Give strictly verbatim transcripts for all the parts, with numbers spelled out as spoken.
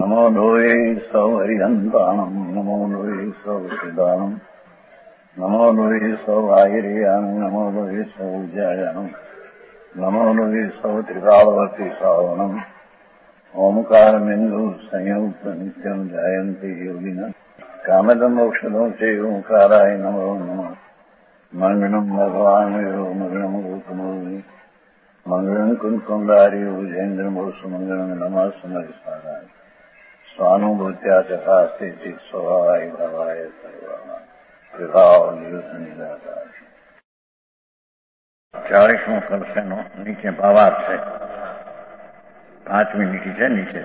નમો લોહે સૌ હરિહંતાણમ નમો લોહે સૌ સિદ્ધાણમ નમો લોહે સૌ આયર્યાણમ નમો લોહે સૌ જયાણમ નમો લોહે સૌ ત્રિકાળવતી શ્રાવણમ ઓમકાર બિંદુ સંયુક્ત નિત્યમ જાયંતી યોગિના કામદમ ઔષધો છે ઓંકારાય નમો નમઃ મંગળમ ભગવાન મંગળમ ગોકમોહિ મંગળમ કુંકુંડારી ઉજેન્દ્રમોષ મંગળમ નમઃ સમયસારાય સ્વાનુભૂત્યા ચકાસ્તે સ્વભાવાય ભાવાય સર્વા વિભાવ નિદાતા. ચાળીસમો કરશેનો નીચે ભાવાર્થ છે. પાંચમી લીટી છે નીચે.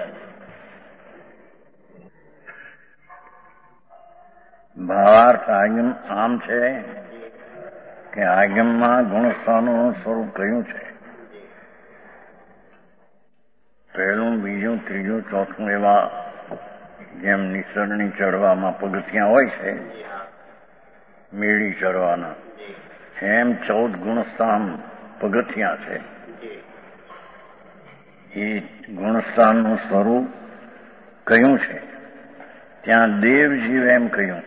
ભાવાર્થ આગમ આમ છે કે આગમમાં ગુણસ્થાનોનું સ્વરૂપ કયું છે. પહેલું, બીજું, ત્રીજું, ચોથું એવા જેમ નિસરણી ચડવામાં પગથિયાં હોય છે મેળી ચડવાના, એમ ચૌદ ગુણસ્થાન પગથિયાં છે. એ ગુણસ્થાનનું સ્વરૂપ કયું છે. ત્યાં દેવ જીવ એમ કહ્યું.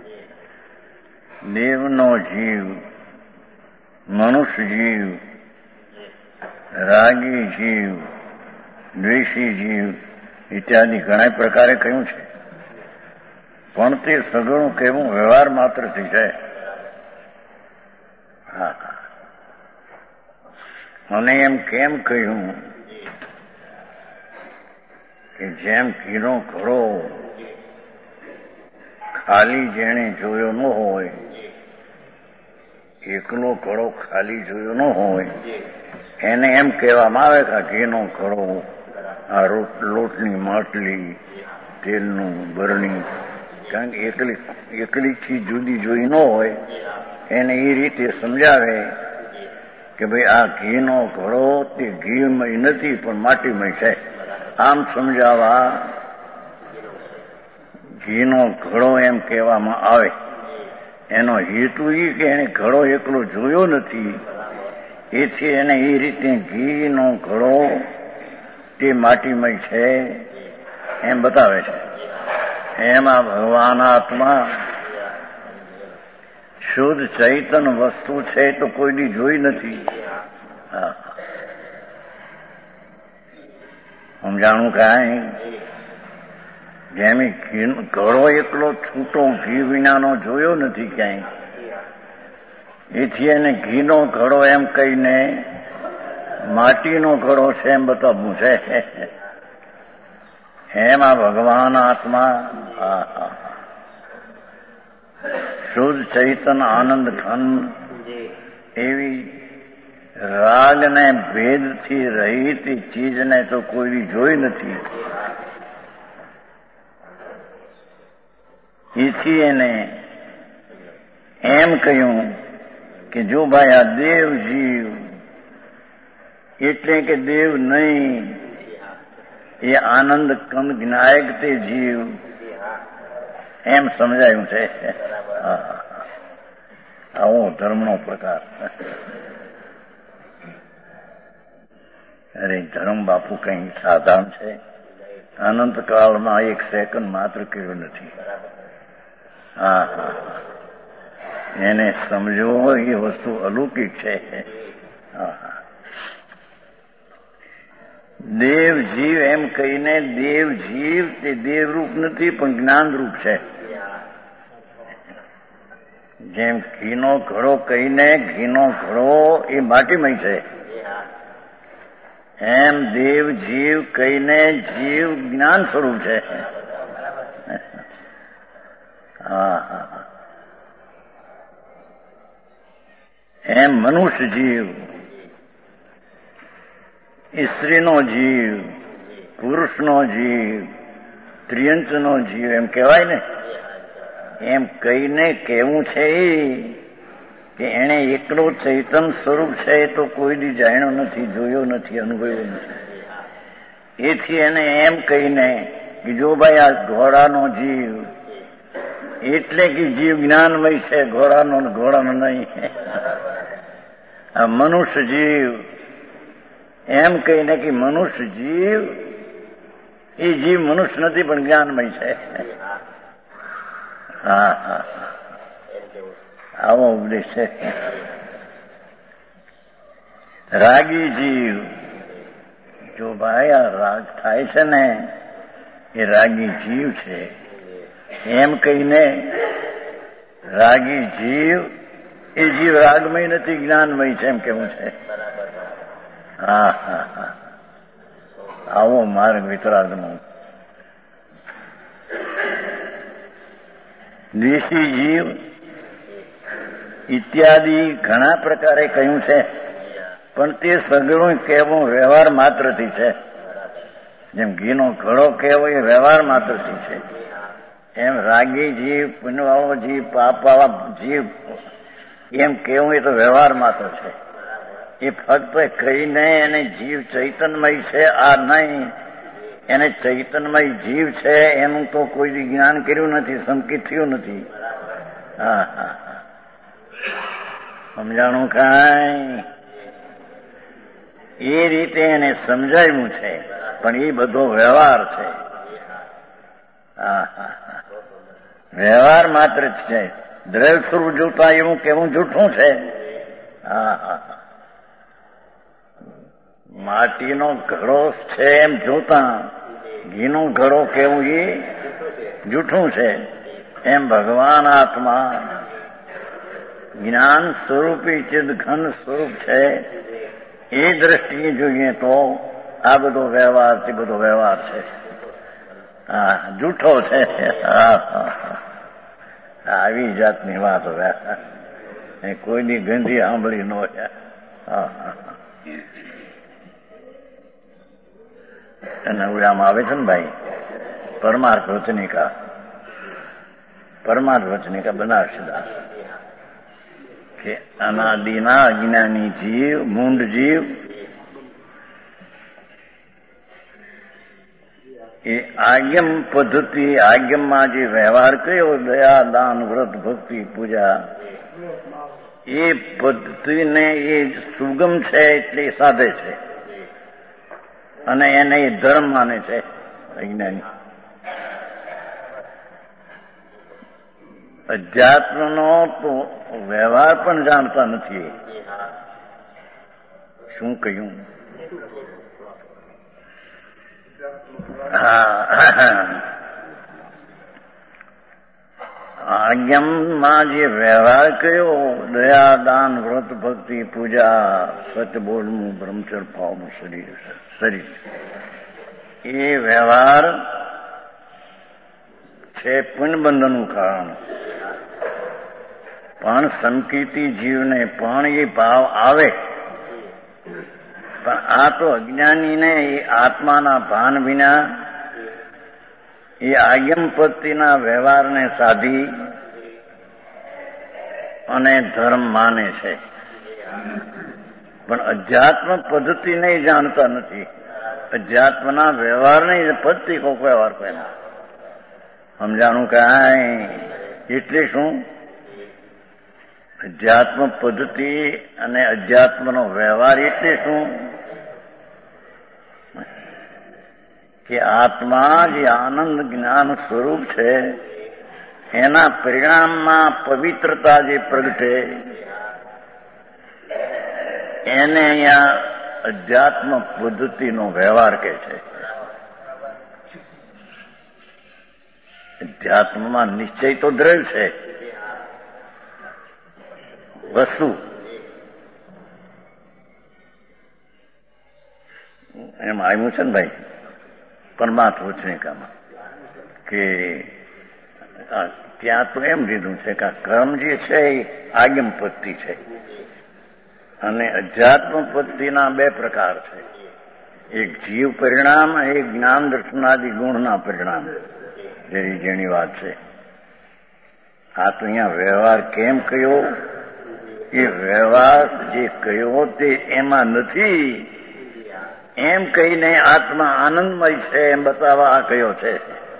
દેવનો જીવ, મનુષ્ય જીવ, રાગી જીવ, દ્વેષી જીવ ઇત્યાદિ ઘણા પ્રકારે કહ્યું છે. પણ તે સગળું કહેવું વ્યવહાર માત્રથી છે. હા, અને એમ કેમ કહ્યું કે જેમ ઘીનો ઘડો ખાલી જેણે જોયો ન હોય, એકલો ઘડો ખાલી જોયો ન હોય, એને એમ કહેવામાં આવે કે ઘીનો ઘડો, આ લોટની માટલી, તેલનું બરણી, કારણ કે એકલી એકલી ચીજ જુદી જોઈ ન હોય એને એ રીતે સમજાવે કે ભાઈ આ ઘીનો ઘડો તે ઘીમય નથી પણ માટીમય છે. આમ સમજાવવા ઘીનો ઘડો એમ કહેવામાં આવે. એનો હેતુ એ કે એને ઘડો એકલો જોયો નથી, એથી એને એ રીતે ઘીનો ઘડો તે માટીમય છે એમ બતાવે છે. એમાં ભગવાન આત્મા શુદ્ધ ચૈતન વસ્તુ છે તો કોઈની જોઈ નથી. હા, સમજાણું કાંઈ. જેમ ઘડો એકલો છૂટો ઘી વિનાનો જોયો નથી ક્યાંય, એથી એને ઘીનો ઘડો એમ કહીને માટીનો ઘડો છે એમ બતાવવું છે. એમાં ભગવાન આત્મા શુદ્ધ ચૈતન આનંદ ખંડ એવી રાગને ભેદથી રહિત ચીજને તો કોઈ જોઈ નથી. એથી એને એમ કહ્યું કે જો ભાઈ આ દેવ જીવ એટલે કે દેવ નહીં, એ આનંદ કંદ જ્ઞાયક તે જીવ એમ સમજાયું છે. આવો ધર્મનો પ્રકાર. અરે ધર્મ બાપુ કઈ સાધારણ છે. અનંત કાળમાં એક સેકન્ડ માત્ર કર્યો નથી. હા હા, એને સમજવો એ વસ્તુ અલૌકિક છે. હા હા, દેવ જીવ એમ કહીને દેવ જીવ તે દેવરૂપ નથી પણ જ્ઞાનરૂપ છે. જેમ ઘીનો ઘડો કહીને ઘીનો ઘડો એ માટીમય છે, એમ દેવ જીવ કહીને જીવ જ્ઞાન સ્વરૂપ છે. હા હા, એમ મનુષ્ય જીવ, સ્ત્રીનો જીવ, પુરુષનો જીવ, ત્રિયંચનો જીવ એમ કહેવાય ને, એમ કહીને કહેવું છે કે એને એકલો ચૈતન સ્વરૂપ છે તો કોઈ દી જાણ્યો નથી, જોયો નથી, અનુભવ્યો નથી. એથી એને એમ કહીને કે જો ભાઈ આ ઘોડાનો જીવ એટલે કે જીવ જ્ઞાનમય છે, ઘોડાનો ઘોડાનો નહીં. આ મનુષ્ય જીવ એમ કહીને કે મનુષ્ય જીવ એ જીવ મનુષ્ય નથી પણ જ્ઞાનમય છે. હા હા આવો ઉપદેશ છે. રાગી જીવ, જો ભાઈ આ રાગ થાય છે ને એ રાગી જીવ છે એમ કહીને, રાગી જીવ એ જીવ રાગમય નથી જ્ઞાનમય છે એમ કેવું છે. હા હા હા આવો માર્ગ વિતરાગનો. દેશી જીવ ઇત્યાદિ ઘણા પ્રકારે કહ્યું છે, પણ તે સગળું કહેવું વ્યવહાર માત્રથી છે. જેમ ઘીનો ઘડો કહેવો એ વ્યવહાર માત્રથી છે, એમ રાગી જીવ, પુણ્યવાળો જીવ, પાપવાળા જીવ એમ કહેવું એ તો વ્યવહાર માત્ર છે. એ ફક્ત કહીને એને જીવ ચૈતન્યમય છે આ નહીં, એને ચૈતન્યમય જીવ છે એનું તો કોઈ જ્ઞાન કર્યું નથી, સંકિત થયું નથી. હા હા હા સમજાણું કાંઈ? એ રીતે એને સમજાવ્યું છે, પણ એ બધો વ્યવહાર છે. હા હા હા વ્યવહાર માત્ર જ છે. દ્રવ્ય સ્વરૂપ જોતા એવું કેવું જૂઠું છે. હા હા માટીનો ઘડો છે એમ જોતા ઘીનો ઘડો કેવું એ જૂઠું છે. એમ ભગવાન આત્મા જ્ઞાન સ્વરૂપી ચિદઘન સ્વરૂપ છે. એ દ્રષ્ટિએ જોઈએ તો આ બધો વ્યવહાર છે, બધો વ્યવહાર છે. હા જૂઠો છે. હા હા આવી જાતની વાત હવે કોઈની ગંધી સાંભળી ન હોય. હા હા અને આમાં આવે છે ને ભાઈ પરમાર્થ વચનિકા, પરમાર્થ વચનિકા બનાવશે દાસ કે અનાદિના અજ્ઞાની જીવ, મૂંડ જીવ એ આજ્ઞમ પદ્ધતિ, આજ્ઞમમાં જે વ્યવહાર કયો દયા, દાન, વ્રત, ભક્તિ, પૂજા, એ પદ્ધતિને એ સુગમ છે એટલે સાધે છે અને એને એ ધર્મ માને છે અજ્ઞાની. અધ્યાત્મનો તો વ્યવહાર પણ જાણતા નથી. શું કહ્યું? આજ્ઞામાં જે વ્યવહાર કયો દયા, દાન, વ્રત, ભક્તિ, પૂજા, સત્ય બોલવું, બ્રહ્મચર્ય ભાવનું શરીર શરીર એ વ્યવહાર છે પુણ્યબંધનનું કારણ. પણ સંકિતી જીવને પણ એ ભાવ આવે, પણ આ તો અજ્ઞાનીને એ આત્માના ભાન વિના એ આજ્ઞમપત્તિના વ્યવહારને સાધી અને ધર્મ માને છે, પણ અધ્યાત્મ પદ્ધતિને જાણતા નથી. અધ્યાત્મના વ્યવહારને પદ્ધતિ કોક વ્યવહાર પહેલા સમજાણું કાંઈ? એટલે શું? અધ્યાત્મ પદ્ધતિ અને અધ્યાત્મનો વ્યવહાર એટલે શું કે આત્મા જે આનંદ જ્ઞાન સ્વરૂપ છે એના પરિણામમાં પવિત્રતા જે પ્રગટે એને અહીંયા અધ્યાત્મ પદ્ધતિનો વ્યવહાર કહે છે. અધ્યાત્મમાં નિશ્ચય તો દ્રવ્ય છે, વસ્તુ. એમ આવ્યું છે ને ભાઈ પરમાર્થ વચનિકામાં કે ત્યાં તો એમ લીધું છે કે કર્મ જે છે એ આગમ પદ્ધતિ છે અને અધ્યાત્મ પદ્ધતિના બે પ્રકાર છે. એક જીવ પરિણામ, એક જ્ઞાન દર્શનાદિ ગુણના પરિણામ. જેની જેની વાત છે. આ તો અહીંયા વ્યવહાર કેમ કયો? એ વ્યવહાર જે કયો તે એમાં નથી એમ કહીને આત્મા આનંદમય છે એમ બતાવવા આ કયો છે.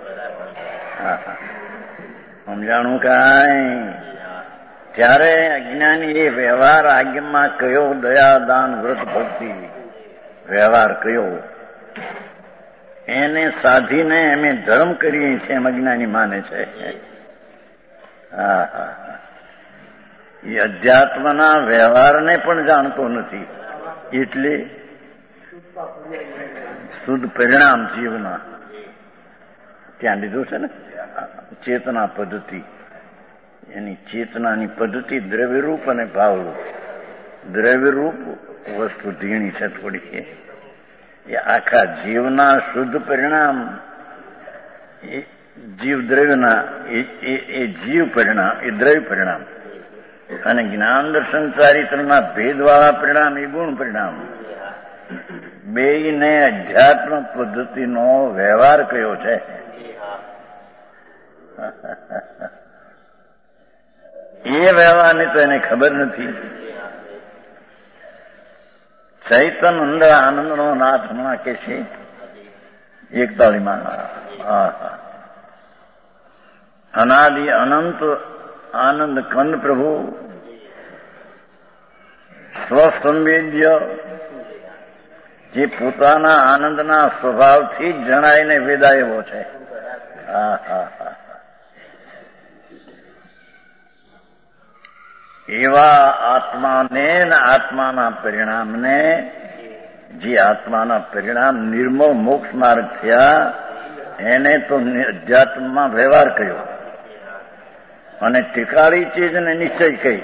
સમજાણું કાંઈ? ત્યારે અજ્ઞાની એ વ્યવહાર આજ્ઞામાં કયો દયા, દાન, વ્રત, ભક્તિ વ્યવહાર કયો એને સાધીને અમે ધર્મ કરીએ છીએ એમ અજ્ઞાની માને છે. હા હા એ અધ્યાત્મના વ્યવહારને પણ જાણતો નથી. એટલે શુદ્ધ પરિણામ જીવના ત્યાં લીધું છે ને ચેતના પદ્ધતિ. એની ચેતનાની પદ્ધતિ દ્રવ્યરૂપ અને ભાવરૂપ. દ્રવ્યરૂપ વસ્તુ ઝીણી છે થોડી. એ આખા જીવના શુદ્ધ પરિણામ એ જીવ દ્રવ્યના એ જીવ પરિણામ એ દ્રવ્ય પરિણામ અને જ્ઞાન દર્શન ચારિત્રના ભેદવાળા પરિણામ એ ગુણ પરિણામ. બેયને અધ્યાત્મ પદ્ધતિનો વ્યવહાર કયો છે. એ વ્યવહારની તો એને ખબર નથી. ચૈતન અંદર આનંદનો નાથ હમણાં કે છે એકતાળીમાં અનાદિ અનંત આનંદ કંદ પ્રભુ સ્વસંવેદ્ય જે પોતાના આનંદના સ્વભાવથી જ જણાઈને વેદાયેલો છે. હા હા હા એવા આત્માને આત્માના પરિણામને જે આત્માના પરિણામ નિર્મળ મોક્ષ માર્ગ થયા એને તો અધ્યાત્મમાં વ્યવહાર કર્યો અને ટીકાળી ચીજને નિશ્ચય કહી.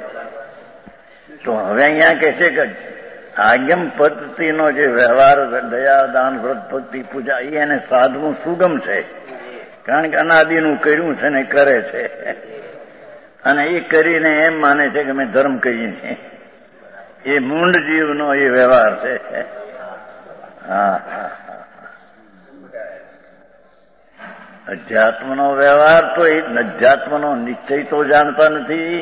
તો હવે અહીંયા કહે છે કે આગમ પદ્ધતિનો જે વ્યવહાર દયા દાન વ્રત ભક્તિ પૂજા એ એને સાધવું સુગમ છે. કારણ કે અનાદિનું કર્યું છે ને કરે છે અને એ કરીને એમ માને છે કે અમે ધર્મ કરીએ છીએ. એ મૂંડ જીવનો એ વ્યવહાર છે. હા હા અધ્યાત્મનો વ્યવહાર તો એ અધ્યાત્મનો નિશ્ચય તો જાણતા નથી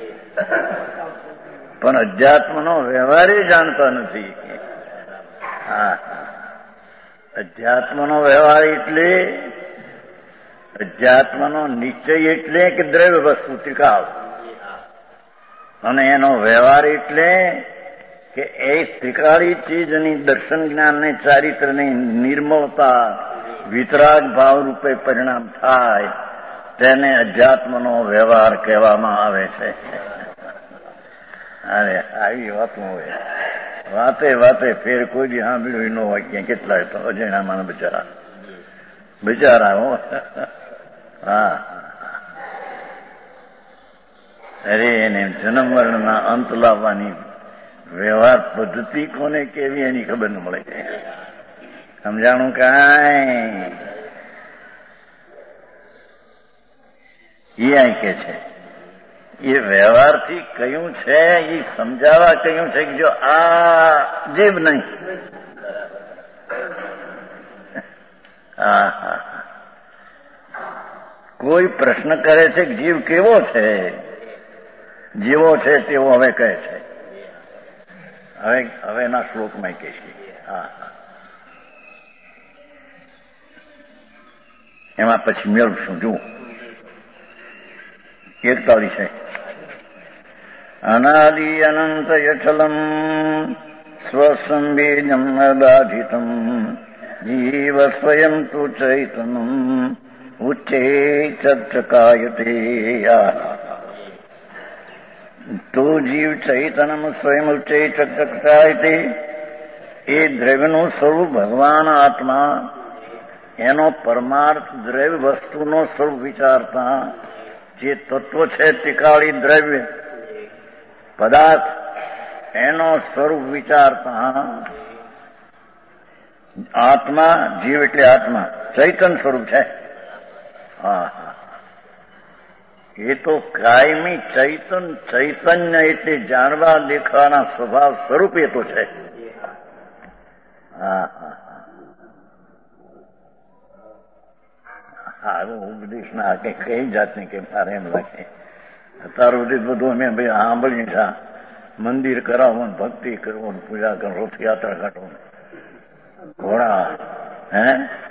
પણ અધ્યાત્મનો વ્યવહાર એ જાણતા નથી. હા અધ્યાત્મનો વ્યવહાર એટલે અધ્યાત્મનો નિશ્ચય એટલે કે દ્રવ્ય વસ્તુ ત્રિકાળ અને એનો વ્યવહાર એટલે કે એ ત્રિકાળી ચીજની દર્શન જ્ઞાનને ચારિત્રની નિર્મળતા વિતરાગ ભાવ રૂપે પરિણામ થાય તેને અધ્યાત્મનો વ્યવહાર કહેવામાં આવે છે. અરે આવી વાતો હોય વાતે વાતે ફેર કોઈ દી સાંભળ્યું ન હોય ક્યાં કેટલાય તો અજયણામાં બિચારા બિચારા હો. હા અરે એને જન્મ મરણના અંત લાવવાની વ્યવહાર પદ્ધતિ કોને કેવી એની ખબર ન મળે. સમજાણું કાંઈ એ અહીં કે છે એ વ્યવહારથી કયું છે એ સમજાવવા કયું છે કે જો આ જીવ નહીં. હા હા કોઈ પ્રશ્ન કરે છે કે જીવ કેવો છે. જેવો છે તેવો હવે કહે છે. હવે હવેના શ્લોકમાં કહે છે. હા હા એમાં પછી મેળવશું. જુઓ એકતાળી છે અનાદિ અનંત યઠલમ સ્વસંવેદમ અબાધિતમ જીવ સ્વયં તુ ચૈતનમ ઉચ્ચે ચકાયતે. તો જીવ ચૈતનમ સ્વયં ઉચ્ચે ચકાયતે એ દ્રવ્યનું સ્વરૂપ ભગવાન આત્મા એનો પરમાર્થ દ્રવ્ય વસ્તુનો સ્વરૂપ વિચારતા જે તત્વ છે ટીકાળી દ્રવ્ય પદાર્થ એનો સ્વરૂપ વિચારતા આત્મા જીવ એટલે આત્મા ચૈતન સ્વરૂપ છે. હા એ તો કાયમી ચૈતન ચૈતન્ય એટલે જાણવા દેખાવાના સ્વભાવ સ્વરૂપ એ તો છે. હા હા હા ઉપદેશ ના કે કઈ જાતની કે મારે એમ લાગે અત્યાર સુધી બધું અમે ભાઈ સાંભળીએ છે મંદિર કરાવો ભક્તિ કરવો પૂજા કરો રથયાત્રા કાઢવો ઘોડા હે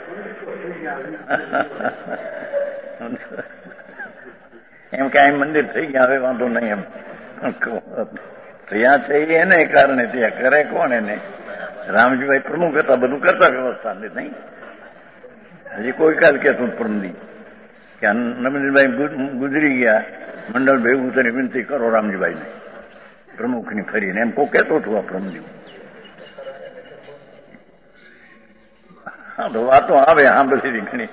એમ કે અહીં મંદિર થઈ ગયા હવે વાંધો નહીં એમ ત્યાં છે એને કારણે ત્યાં કરે કોણ એને રામજીભાઈ પ્રમુખ હતા બધું કરતા વ્યવસ્થા નહીં હજી કોઈ કાલ કહેતું પરમદી કે નમિનભાઈ ગુજરી ગયા, મંડળ ભેગું થઈને વિનંતી કરો રામજીભાઈને પ્રમુખની ખરીને, એમ કોઈ કહેતો હતું આ પરમદી. હા તો વાતો આવે સાંભળી ઘણી.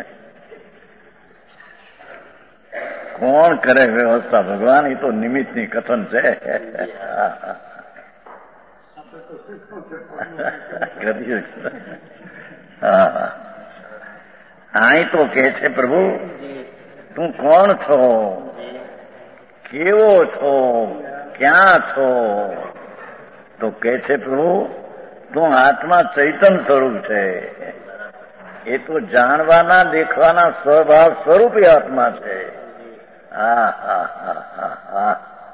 કોણ કરે વ્યવસ્થા? ભગવાન. એ તો નિમિત્તની કથન છે. હા, અહીં તો કે છે પ્રભુ તું કોણ છો, કેવો છો, ક્યાં છો? તો કે છે પ્રભુ તું આત્મા ચૈતન સ્વરૂપ છે. એ તો જાણવાના દેખવાના સ્વભાવ સ્વરૂપી આત્મા છે. હા હા હા હા હા.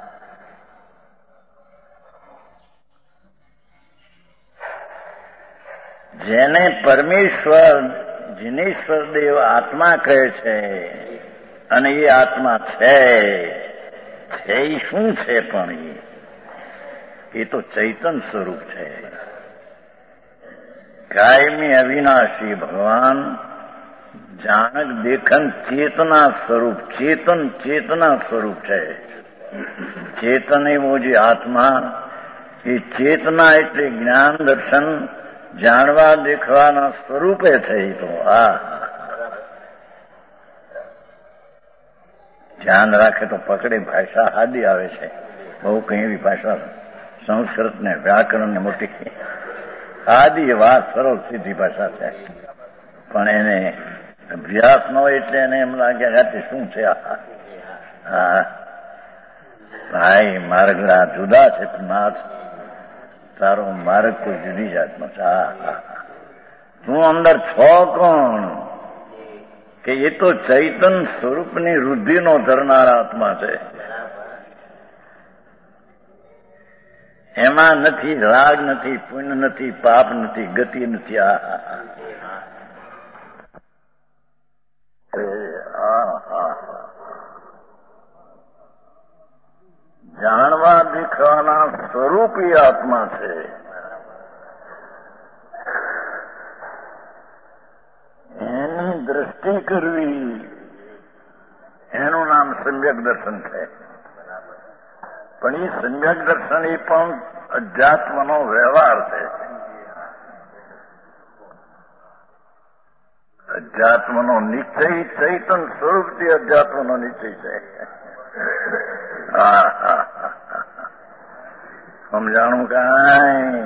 જેને પરમેશ્વર જીનેશ્વર દેવ આત્મા કહે છે, અને એ આત્મા છે એ શું છે? પણ એ તો ચૈતન સ્વરૂપ છે. કાયમી અવિનાશી ભગવાન જાણક દેખન ચેતના સ્વરૂપ, ચેતન ચેતના સ્વરૂપ છે. ચેતન એવો જે આત્મા, એ ચેતના એટલે જ્ઞાન દર્શન જાણવા દેખવાના સ્વરૂપે છે. તો આ ધ્યાન રાખે તો પકડે. ભાષા હાદી આવે છે, બહુ કઈ એવી ભાષા સંસ્કૃત ને વ્યાકરણ ને મોટી આદિ વાત સરળ સીધી ભાષા છે, પણ એને અભ્યાસ ન હોય એટલે એને એમ લાગે કે શું છે આ. હા ભાઈ, માર્ગડા જુદા છે, નાથ તારો માર્ગ કોઈ જુદી જાતનો છે. હા, તું અંદર છો કોણ? કે એ તો ચૈતન સ્વરૂપની વૃદ્ધિનો ધરનાર આત્મા છે. એમાં નથી રાગ, નથી પુણ્ય, નથી પાપ, નથી ગતિ, નથી. આ જાણવા દેખવાના સ્વરૂપી આત્મા છે. એની દ્રષ્ટિ કરવી એનું નામ સમ્યક દર્શન છે. પણ એ સમ્યક દર્શન એ પણ અધ્યાત્મનો વ્યવહાર છે. અધ્યાત્મનો નિશ્ચય ચૈતન સ્વરૂપથી અધ્યાત્મનો નિશ્ચય છે. હા હા સમજાણું કાંઈ?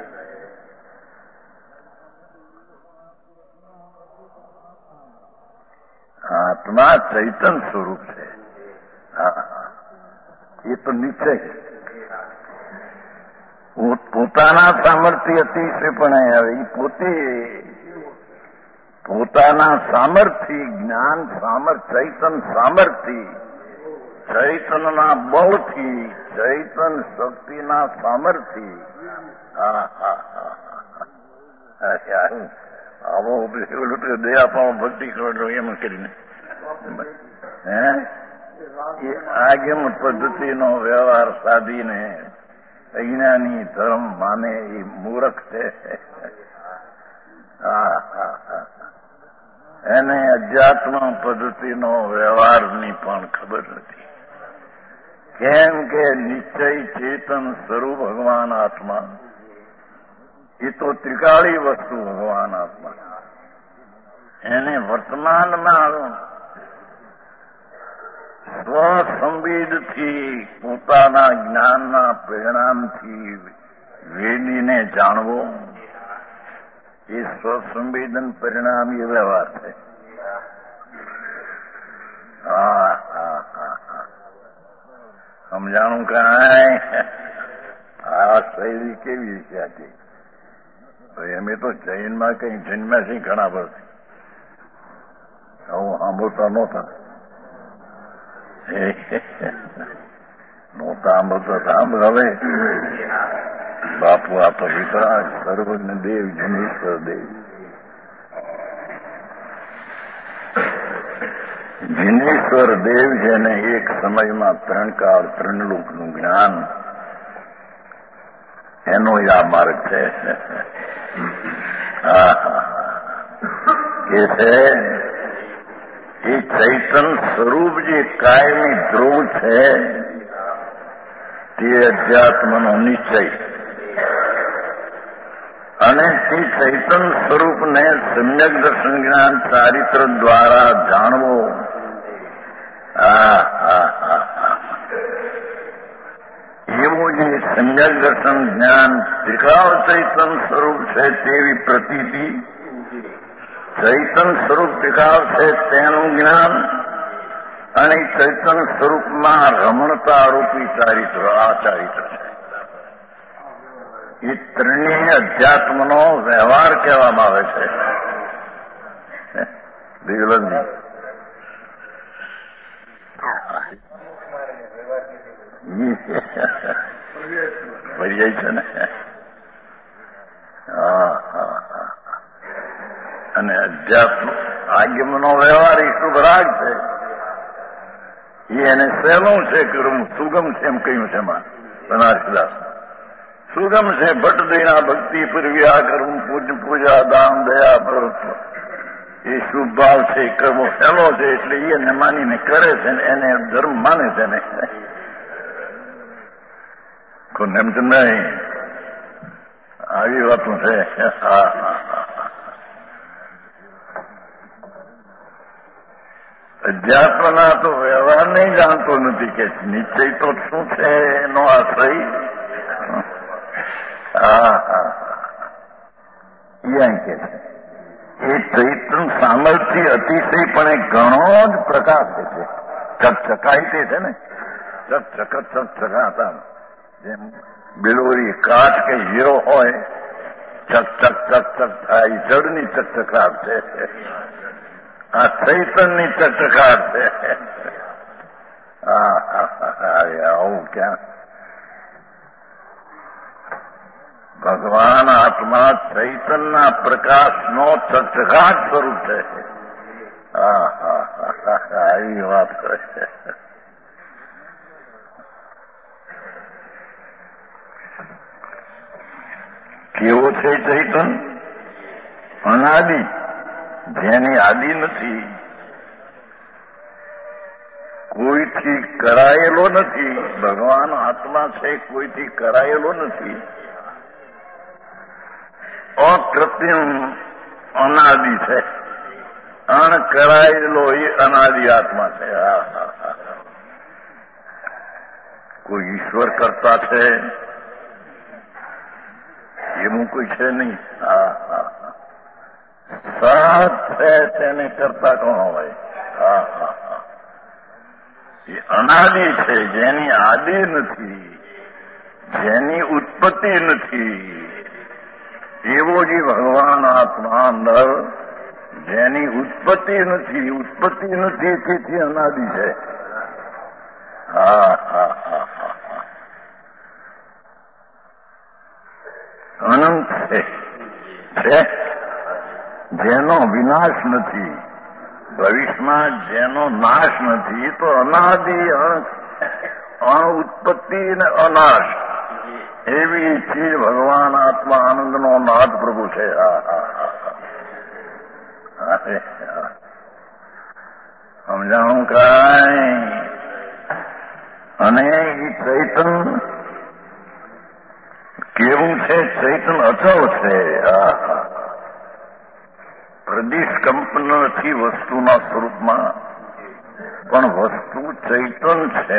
આત્મા ચૈતન સ્વરૂપ છે. હા, એ તો નિશ્ચય પોતાના સામર્થ્ય અતિશયપણે આવે. એ પોતે પોતાના સામર્થ્ય, જ્ઞાન સામર્થ્ય, ચૈતન સામર્થ્ય, ચૈતનના બળથી, ચૈતન શક્તિના સામર્થ્ય. હા હા હા આવો દયા પાવ ભક્તિ કરો એમ કરીને હે એ આગમ પદ્ધતિનો વ્યવહાર સાધીને અજ્ઞાની ધર્મ માને એ મૂર્ખ છે. હા હા હા એને અધ્યાત્મ પદ્ધતિનો વ્યવહારની પણ ખબર નથી. કેમ કે નિશ્ચય ચેતન સ્વરૂપ ભગવાન આત્મા એ તો ત્રિકાળી વસ્તુ ભગવાન આત્મા. એને વર્તમાનમાં સ્વસંવેદથી પોતાના જ્ઞાનના પરિણામથી વેદીને જાણવો એ સ્વસંવેદન પરિણામી વ્યવહાર છે. હા હા હા હા સમજાણું કાંઈ? આ શૈલી કેવી છે આથી? અમે તો જૈનમાં કઈ જન્મ્યા છીએ ઘણા વર્ષ, હું સાંભળતા નહોતા નહોતા સાંભળતા સાંભળ. હવે બાપુ આ પવિત્રા સર્વજ્ઞ દેવ જિનેશ્વર દેવ જિનેશ્વર દેવ જેને એક સમયમાં ત્રણ કાળ ત્રણ લોકનું જ્ઞાન, એનો આ માર્ગ છે. કે છે એ ચૈતન સ્વરૂપ જે કાયમી ધ્રુવ છે તે અધ્યાત્મનો નિશ્ચય અને તે ચૈતન સ્વરૂપને સમ્યક દર્શન જ્ઞાન ચારિત્ર દ્વારા જાણવો. આ એવું જે સમ્યક દર્શન જ્ઞાન ત્રિકાળ ચૈતન સ્વરૂપ છે તેવી પ્રતીતિ, ચૈતન સ્વરૂપ ત્રિકાળ છે તેનું જ્ઞાન અને ચૈતન સ્વરૂપમાં રમણતા રૂપી ચારિત્ર આ ચારિત્ર છે. એ ત્રણેય અધ્યાત્મનો વ્યવહાર કહેવામાં આવે છે. દિગ્વલજી પર્યાય છે ને. હા હા હા અને અધ્યાત્મ આગમનો વ્યવહાર એ શુભ રાગ છે. એ એને સહેલું છે કરવું, સુગમ છે એમ કહ્યું છે એમાં બનારસદાસ. સુગમ છે ભટ્ટ દૈના ભક્તિ પૂર્વ્યા કરવું, પૂજ પૂજા દાન દયા વ્રત એ શુભ ભાવ છે, કરવો સહેલો છે એટલે એને માનીને કરે છે ને એને ધર્મ માને છે ને. કોને એમ તો નહીં, આવી વાતું છે. હા હા અધ્યાત્મના તો વ્યવહાર નહીં જાણતો નથી કે નિશ્ચય તો શું છે એનો આશ્રય. હા હા એમ કે છે એ ચૈતન સામર્થ્ય અતિશયપણે ઘણો જ પ્રકાશ છે. ચકચકાય તે છે ને, ચકચક ચકચકાતા જેમ બિલોરી કાચ કે હીરો હોય ચક ચક ચક ચક થાય, જળની ચકચકાટ છે. આ ચૈતનની ચકચકાટ છે. આવું ક્યાં ભગવાન આત્મા ચૈતનના પ્રકાશનો ચકચકાટ સ્વરૂપ છે. હા હા એવી વાત કરે છે. કેવો છે ચૈતન? અનાદિ, જેની આદિ નથી, કોઈથી કરાયેલો નથી. ભગવાન આત્મા છે, કોઈથી કરાયેલો નથી. અકૃત્રિમ અનાદિ છે, અણ કરાયેલો એ અનાદિ આત્મા છે. હા હા હા કોઈ ઈશ્વર કરતા છે એવું કોઈ છે નહીં. હા હા સહજ છે તેને કરતા કોણ હોય? હા હા હા એ અનાદિ છે, જેની આદિ નથી, જેની ઉત્પત્તિ નથી. એવો જે ભગવાન આત્મા અંદર જેની ઉત્પત્તિ નથી, ઉત્પત્તિ નથી તેથી અનાદિ છે. હા હા હા હા અનંત છે, છે જેનો વિનાશ નથી, ભવિષ્યમાં જેનો નાશ નથી. તો અનાદિ અણ ઉત્પત્તિ ને અનાશ એવી ચીજ ભગવાન આત્મા આનંદનો નાદ પ્રભુ છે. હા હા હા સમજાણું કાંઈ? અને એ ચૈતન કેવું છે? ચૈતન અચળ છે. હા હા પ્રદેશ કંપન નથી વસ્તુના સ્વરૂપમાં, પણ વસ્તુ ચૈતન છે.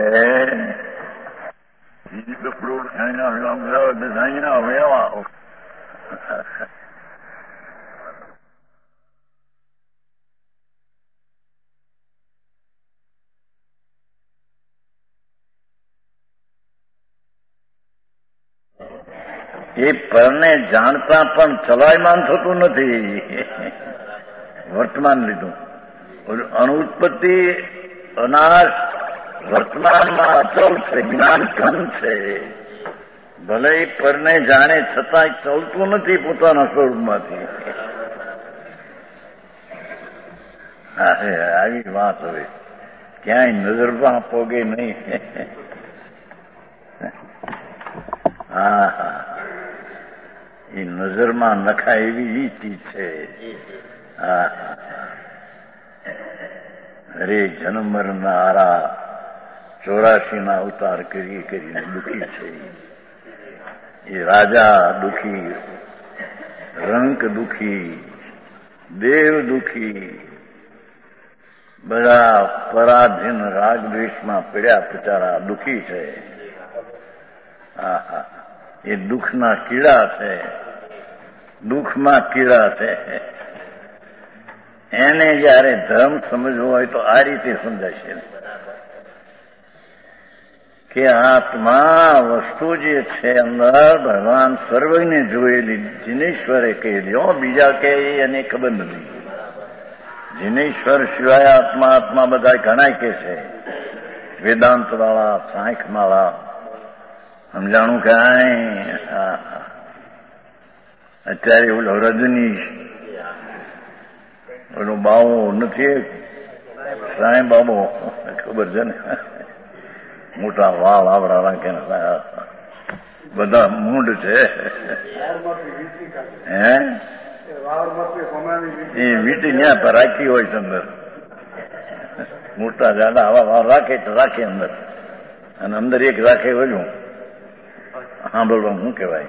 એ પરને જાણતા પણ ચલાયમાન થતું નથી. વર્તમાન લીધું અનુત્પત્તિ અનાશ વર્તમાનમાં અચલ છે, જ્ઞાન ઘન છે. ભલે પરને જાણે છતાં ચલતું નથી પોતાના સ્વરૂપમાંથી. આવી વાત હવે ક્યાંય નજરમાં પોગે નહીં. હા હા એ નજરમાં નખાય એવી ચીજ છે. હા, હરે જન્મ મરણના હારા ચોરાશી ના અવતાર કરી કરીને દુઃખી છે. એ રાજા દુઃખી, રંક દુઃખી, દેવ દુઃખી, બધા પરાધીન રાગ દ્વેષમાં પીડ્યા બિચારા દુઃખી છે. હા હા, એ દુઃખના કીડા છે, દુઃખમાં કીડા છે. એને જયારે ધર્મ સમજવો હોય તો આ રીતે સમજાશે કે આત્મા વસ્તુ જે છે અંદર ભગવાન સર્વને જોયેલી જીનેશ્વરે કહેલી, બીજા કે એને ખબર નથી. જીનેશ્વર સિવાય આત્મા આત્મા બધા ઘણા કે છે, વેદાંત વાળા, સાંખ વાળા, સમજાણું કાંઈ. અત્યારે ઓલો રજનીશ, ઓલો બાવો નથી, સાંઈ બાબો, ખબર છે ને, મોટા વાળ આવડા રાખે, બધા મૂંડ છે. હે એ વીટી ન્યા પર રાખી હોય છે અંદર, મોટા જાડા આવા વાળ રાખે તો રાખે અંદર, અને અંદર એક રાખે ઓલું સાંભળવા શું કહેવાય,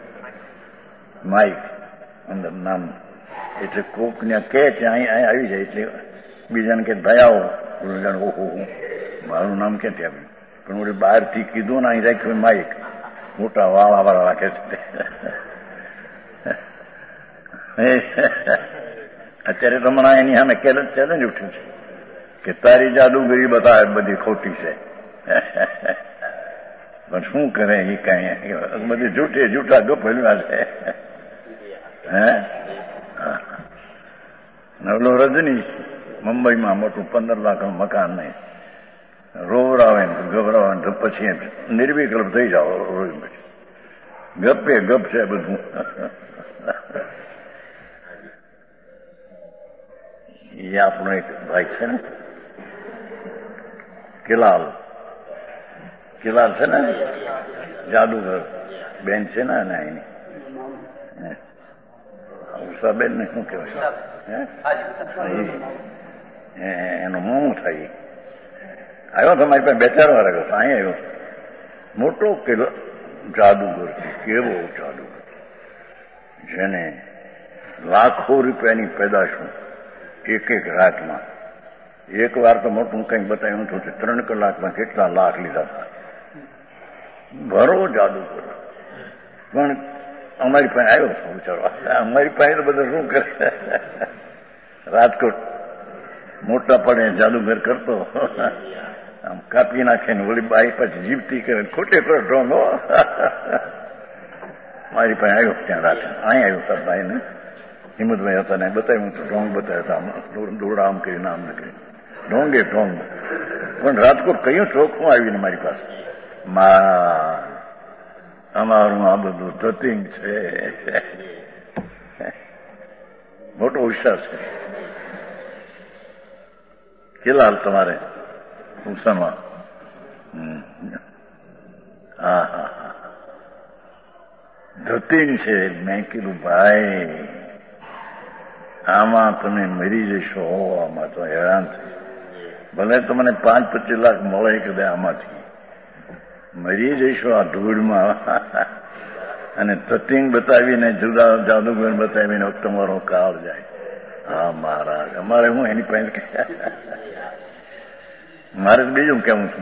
માઇક અંદર નામ. એટલે કોક ને કે અહીં આવી જાય એટલે બીજાને કે ભાઈ આવો, ઓહો મારું નામ ક્યાંથી આવ્યું, પણ ઓલી બહારથી કીધું ને અહીં રાખ્યું માઇક, મોટા વાળા વાળા રાખે છે. અત્યારે તો મને એની સામે ચેલેન્જ ઉઠ્યું છે કે તારી જાદુગરી બતાવે બધી ખોટી છે. પણ શું કરે એ કઈ બધી જૂઠે જૂઠા ગપેલા છે. હે નવલો રજની મુંબઈમાં મોટું પંદર લાખનું મકાન નહીં, રોવરાવે ને ગભરાવે ને પછી નિર્વિકલ્પ થઈ જાઓ રોજ પછી ગપે ગપ છે બધું. એ આપણો એક ભાઈ છે ને કિલાલ, કિલાલ છે ને જાદુગર બેન છે ને એની ઉષાબેન ને શું કહેવાય, એનું મોં થાય. આવ્યો તમારી પાસે બે ચાર વાર આવ્યો, અહીં આવ્યો, મોટો જાદુગર છે. કેવો જાદુગર, જેને લાખો રૂપિયાની પેદાશું એક એક રાતમાં. એક વાર તો મોટું કંઈક બતાવ્યું હતું, ત્રણ કલાકમાં કેટલા લાખ લીધા હતા. ભરો જાદુગર. પણ અમારી પાસે આવ્યો છો બિચારો, અમારી પાસે તો બધા શું કરે, રાજકોટ મોટા પડે જાદુગર કરતો, આમ કાપી નાખે ને વળી બાઈ પછી જીવતી કરે, ખોટે ખોટો ઢોંગો. મારી પાસે આવ્યો ત્યાં રાત, અહીં આવ્યો સાહેબ ભાઈ ને હિંમતભાઈ હતા ને બતાવ્યું તો ઢોંગ બતાવ્યા હતા, દોડા આમ કરીને આમ ને કરી ઢોંગે ઢોંગ. પણ રાજકોટ કયું ચોખ્ખું આવીને મારી પાસે, મા અમારું આ બધું ધતિંગ છે, મોટો હોશિયાર છે. કેટલા તમારે ઉષામાં? હા હા હા, ધતિંગ છે. મેં કીધું ભાઈ આમાં તમે મરી જશો, આમાં તો હેરાન થઈ, ભલે તમને પાંચ પચીસ લાખ મળે કે આમાંથી મરી જઈશું આ ધૂળમાં. અને તતિંગ બતાવીને જુદા જાદુગર બતાવીને તમારો કાળ જાય. હા મહારાજ, અમારે હું એની પાસે મારે બીજું કેવું છું,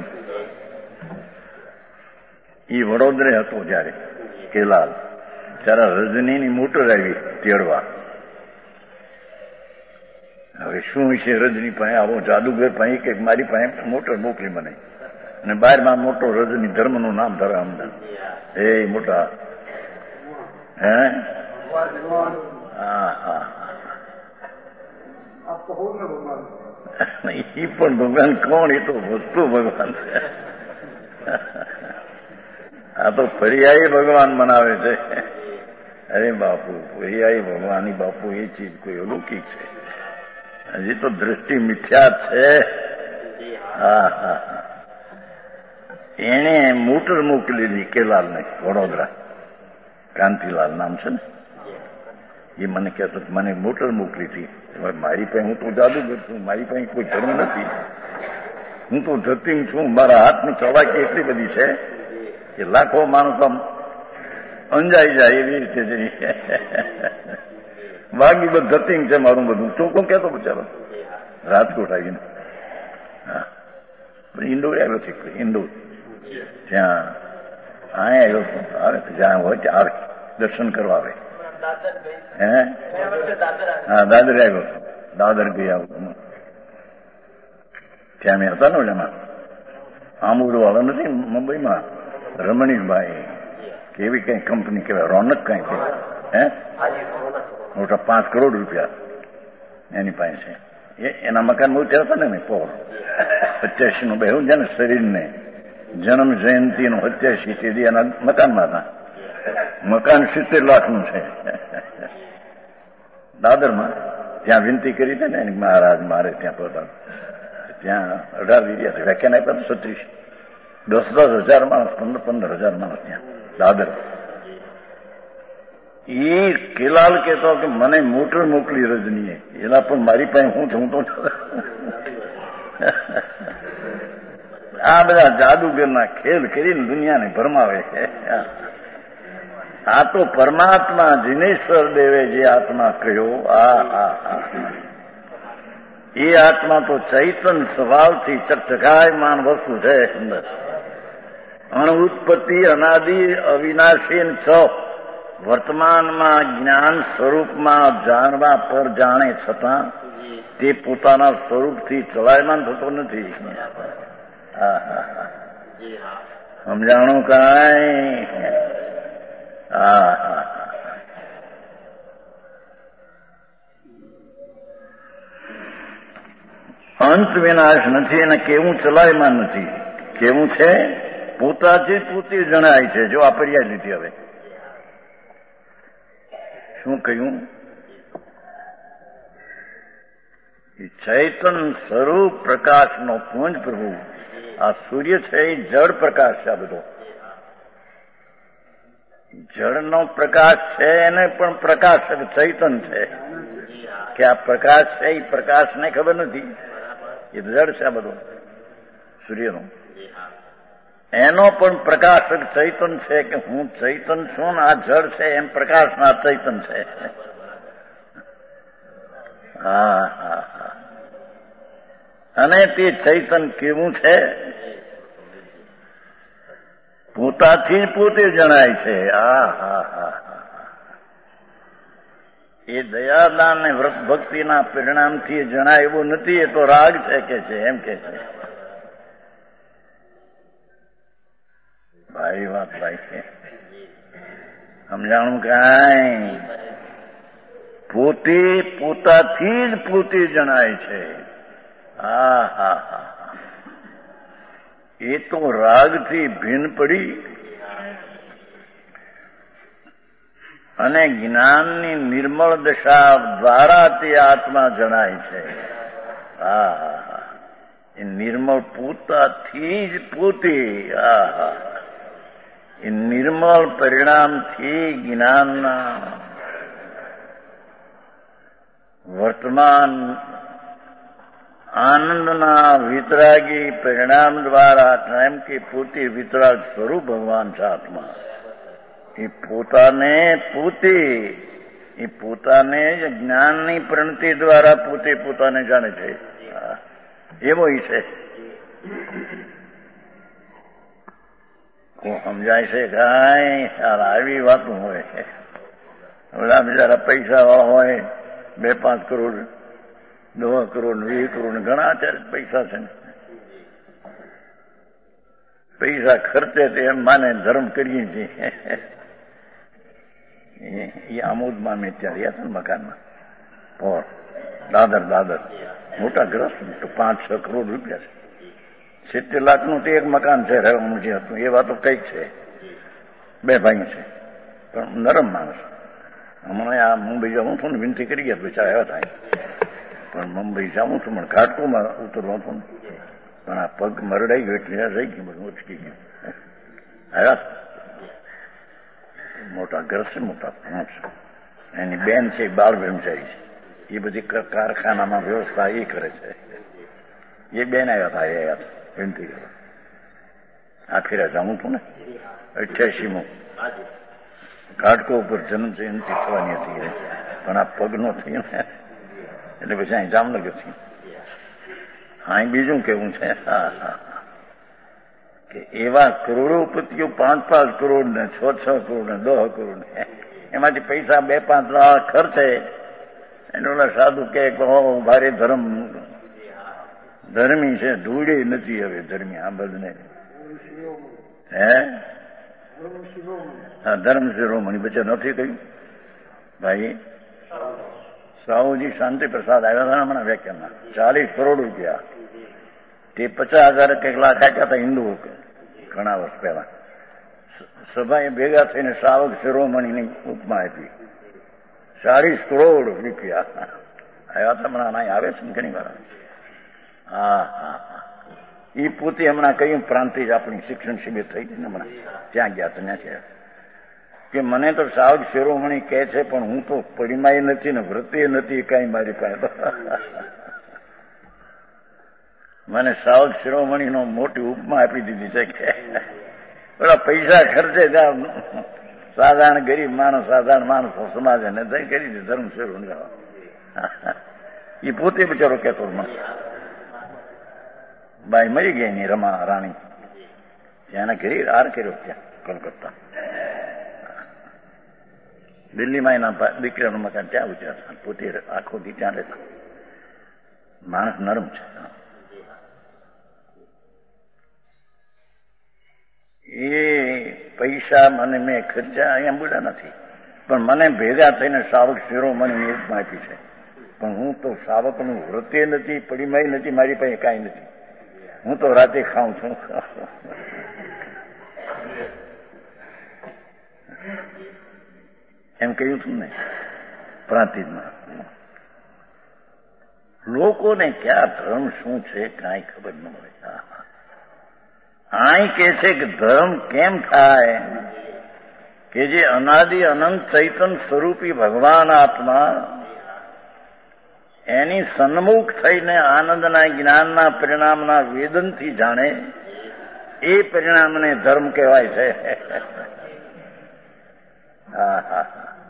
એ વડોદરે હતો જયારે કેલાલ, ત્યારે રજનીની મોટર આવી તેડવા. હવે શું છે રજની પાસે આવો જાદુગર પાસે કે મારી પાસે મોટર મોકલી મને, અને બહારમાં મોટો રજની ધર્મનું નામ ધરે અમદાવાદ. એ મોટા હે હા હા એ પણ ભગવાન કોણ? એ તો વસ્તુ ભગવાન છે. આ તો પર્યાયી ભગવાન મનાવે છે. અરે બાપુ, પર્યાયી ભગવાન બાપુ એ ચીજ કોઈ અલૌકિક છે. હજી તો દ્રષ્ટિ મિથ્યા છે. હા હા, એને મોટર મોકલેલી કેલાલ ને વડોદરા, કાંતિલાલ નામ છે ને, એ મને કહેતો મને મોટર મોકલી હતી. મારી પાસે હું તો જાદુગર છું, મારી પાસે કોઈ ધર્મ નથી, હું તો ધતિંગ છું, મારા હાથની ચલાકી એટલી બધી છે કે લાખો માણસ આમ અંજાઈ જાય એવી રીતે જઈ બાકી બધું ધતિંગ છે મારું બધું. ચોખ્ખો કહેતો બચારો રાજકોટ આવીને. હા ઇન્દોર આવ્યો છે, ઇન્દોર ત્યાં અહીંયા આવ્યો છું, આવે જ્યાં હોય ત્યાં આવે દર્શન કરવા આવે. હે હા દાદર આવ્યો છું, દાદર ગયા ત્યાં મેં હતા ને એમાં આમુડો વાળો નથી મુંબઈમાં રમણીકભાઈ કે એવી કઈ કંપની કહેવાય, રોનક કઈ કહેવાય, હે મોટા પાંચ કરોડ રૂપિયા એની પાસે છે. એના મકાન બહુ ત્યાં હતા ને પોર સત્યાસી નું બહેવું છે ને શરીરને જન્મ જયંતિ નું સત્યાસી સુધી એના મકાનમાં હતા. મકાન સિત્તેર લાખ નું છે દાદરમાં. ત્યાં વિનંતી કરી હતી ને મહારાજ મારે ત્યાં પોતા ત્યાં અઢાર વીર્યા છે, વ્યાખ્યાન આપ્યા છત્રીસ દસ દસ હજાર માણસ પંદર પંદર હજાર માણસ ત્યાં દાદર. એ કેલાલ કહેતો કે મને મોટર મોકલી રજનીએ, એના પણ મારી પાસે હું છું તો આ બધા જાદુગરના ખેલ કરીને દુનિયાને ભરમાવે છે. આ તો પરમાત્મા જીનેશ્વર દેવે જે આત્મા કહ્યો, આ આ એ આત્મા તો ચૈતન સ્વભાવથી ચકચકાયમાન વસ્તુ છે. અંદર અણઉત્પત્તિ અનાદિ અવિનાશી છ વર્તમાનમાં જ્ઞાન સ્વરૂપમાં જાણવા પર જાણે છતાં તે પોતાના સ્વરૂપથી ચલાયમાન થતો નથી. સમજાણું કાંઈ? હા હા અંત વિનાશ નથી અને કેવું ચલાયમાન નથી. કેવું છે? પોતાથી પોતે જણાય છે. જો આ પર્યાય લીધી હવે શું કહ્યું? ચૈતન સ્વરૂપ પ્રકાશનો પુંજ પ્રભુ. આ સૂર્ય છે એ જળ પ્રકાશ છે. આ બધો જળનો પ્રકાશ છે, એને પણ પ્રકાશક ચૈતન છે. કે આ પ્રકાશ છે એ પ્રકાશને ખબર નથી, એ જળ છે આ બધો સૂર્યનો. એનો પણ પ્રકાશક ચૈતન છે કે હું ચૈતન છું ને આ જળ છે એમ પ્રકાશના ચૈતન છે. હા હા હા અને તે ચૈતન કેવું છે? પોતાથી પોતે જણાય છે. આ હા હા એ દયાદાન ને વ્રત ભક્તિના પરિણામથી જણાય એવું નથી. એ તો રાગ છે કે છે એમ કે છે. ભાઈ વાત ભાઈ છે. સમજાણું કાંઈ? પોતે પોતાથી જ પોતે જણાય છે. હા હા હા એ તો રાગથી ભિન્ન પડી અને જ્ઞાનની નિર્મળ દશા દ્વારા તે આત્મા જણાય છે. હા હા હા એ નિર્મળ પોતાથી જ પોતે. હા હા એ નિર્મળ પરિણામથી જ્ઞાનના વર્તમાન આનંદના વિતરાગી પરિણામ દ્વારા એમ કે પોતે વિતરાગ સ્વરૂપ ભગવાન છે આત્મા. એ પોતાને પોતે એ પોતાને જ્ઞાનની પ્રણતિ દ્વારા પોતે પોતાને જાણે છે. એવો છે. સમજાય છે કાંઈ? આવી વાતો હોય. બધા બિચારા પૈસા વાળા હોય, બે પાંચ કરોડ દસ કરોડ વીસ કરોડ ઘણા અત્યારે પૈસા છે ને, પૈસા ખર્ચે તે એમ માને ધર્મ કરીએ છીએ. એ આમોદમાં મેં ત્યાં રહ્યા હતા ને મકાનમાં પોર દાદર દાદર મોટા ગ્રસ્ત તો પાંચ છ કરોડ રૂપિયા છે. સિત્તેર લાખનું તે એક મકાન છે રહેવાનું જે હતું. એ વાતો કઈક છે. બે ભાઈ છે પણ નરમ માણસ. હમણાં આ મુંબઈ જવું છું ને વિનંતી કરી ગયા બિચારા આવ્યા થાય પણ મુંબઈ જાઉં છું પણ ઘાટકોમાં ઉતરવા છું પણ આ પગ મરડાઈ ગયો એટલે રહી ગયું બધું ઉચકી ગયું. આવ્યા મોટા ઘર છે મોટા પાંચ એની બેન છે બાળ બ્રહ્મચારી છે, એ બધી કારખાનામાં વ્યવસ્થા એ કરે છે. એ બેન આવ્યા હતા, એ આવ્યા હતા વિનંતી કરવા. આ ફેરા જાણું છું ને અઠ્યાસીમું ઘાટકો ઉપર જન્મ જયંતિ થવાની હતી, પણ આ પગનો થયો ને એટલે પછી અહીં જામનગર થયું. અહીં બીજું કેવું છે કે એવા કરોડોપતિઓ પાંચ પાંચ કરોડ ને છ છ કરોડ ને દસ કરોડ ને એમાંથી પૈસા બે પાંચ લાખ ખર્ચે. એને ઓલા સાધુ કે ભારે ધર્મ ધર્મી છે, ધૂળે નથી હવે ધર્મી આ બધને. હે હા ધર્મ શિરોમણી બચ્ચે નથી કહ્યું ભાઈ. સાહુજી શાંતિ પ્રસાદ આવ્યા હતા હમણાં વ્યાખ્યાનમાં, ચાલીસ કરોડ રૂપિયા તે પચાસ હજાર કંઈક લાખ આપ્યા હતા હિન્દુઓ ઘણા વર્ષ પહેલા. સભાએ ભેગા થઈને શ્રાવક શિરોમણીની ઉપમા આપી. ચાલીસ કરોડ રૂપિયા આવ્યા હતા હમણાં અહીં આવે છે ને ઘણી વાર. હા હા હા એ પોતે હમણાં કહ્યું પ્રાંતિજ આપણી શિક્ષણ શિબિર થઈ ગઈ ને હમણાં ત્યાં ગયા ત્યાં છે કે મને તો સાવક શિરોમણી કહે છે પણ હું તો પરિમાય નથી ને વ્રતે નથી કઈ મારી પાસે. મને સાવક શિરોમણી નો મોટી ઉપમા આપી દીધી છે કે પેલા પૈસા ખર્ચે ત્યાં સાધારણ ગરીબ માણસ સાધારણ માણસો સમાજે ને થઈ કરી દે ધર્મ શિરોમણી. એ પોતે બિચારો કહેતો મને બાઈ મરી ગઈ ની રમા રાણી ત્યાં ઘરે આર કર્યો ત્યાં કોલકાતા. દિલ્હીમાં એના દીકરાનું મકાન ત્યાં ઉચ્યા, પોતે આખો દી ત્યાં રહેતા. માણસ નરમ છે. એ પૈસા મને મેં ખર્ચા અહીંયા બોલ્યા નથી, પણ મને ભેગા થઈને સાવક શિરોમણી ઉપમા આપી છે. પણ હું તો સાવકનું વ્રતે નથી, પડીમાય નથી, મારી પાસે કાંઈ નથી. હું તો રાતે ખાઉં છું. એમ કહ્યું છું ને પ્રાંતિજમાં. લોકોને ક્યાં ધર્મ શું છે કાંઈ ખબર ન હોય. અહીં કે છે કે ધર્મ કેમ થાય કે જે અનાદિ અનંત ચૈતન સ્વરૂપી ભગવાન આત્મા એની સન્મુખ થઈને આનંદના જ્ઞાનના પરિણામના વેદનથી જાણે એ પરિણામને ધર્મ કહેવાય છે. હા હા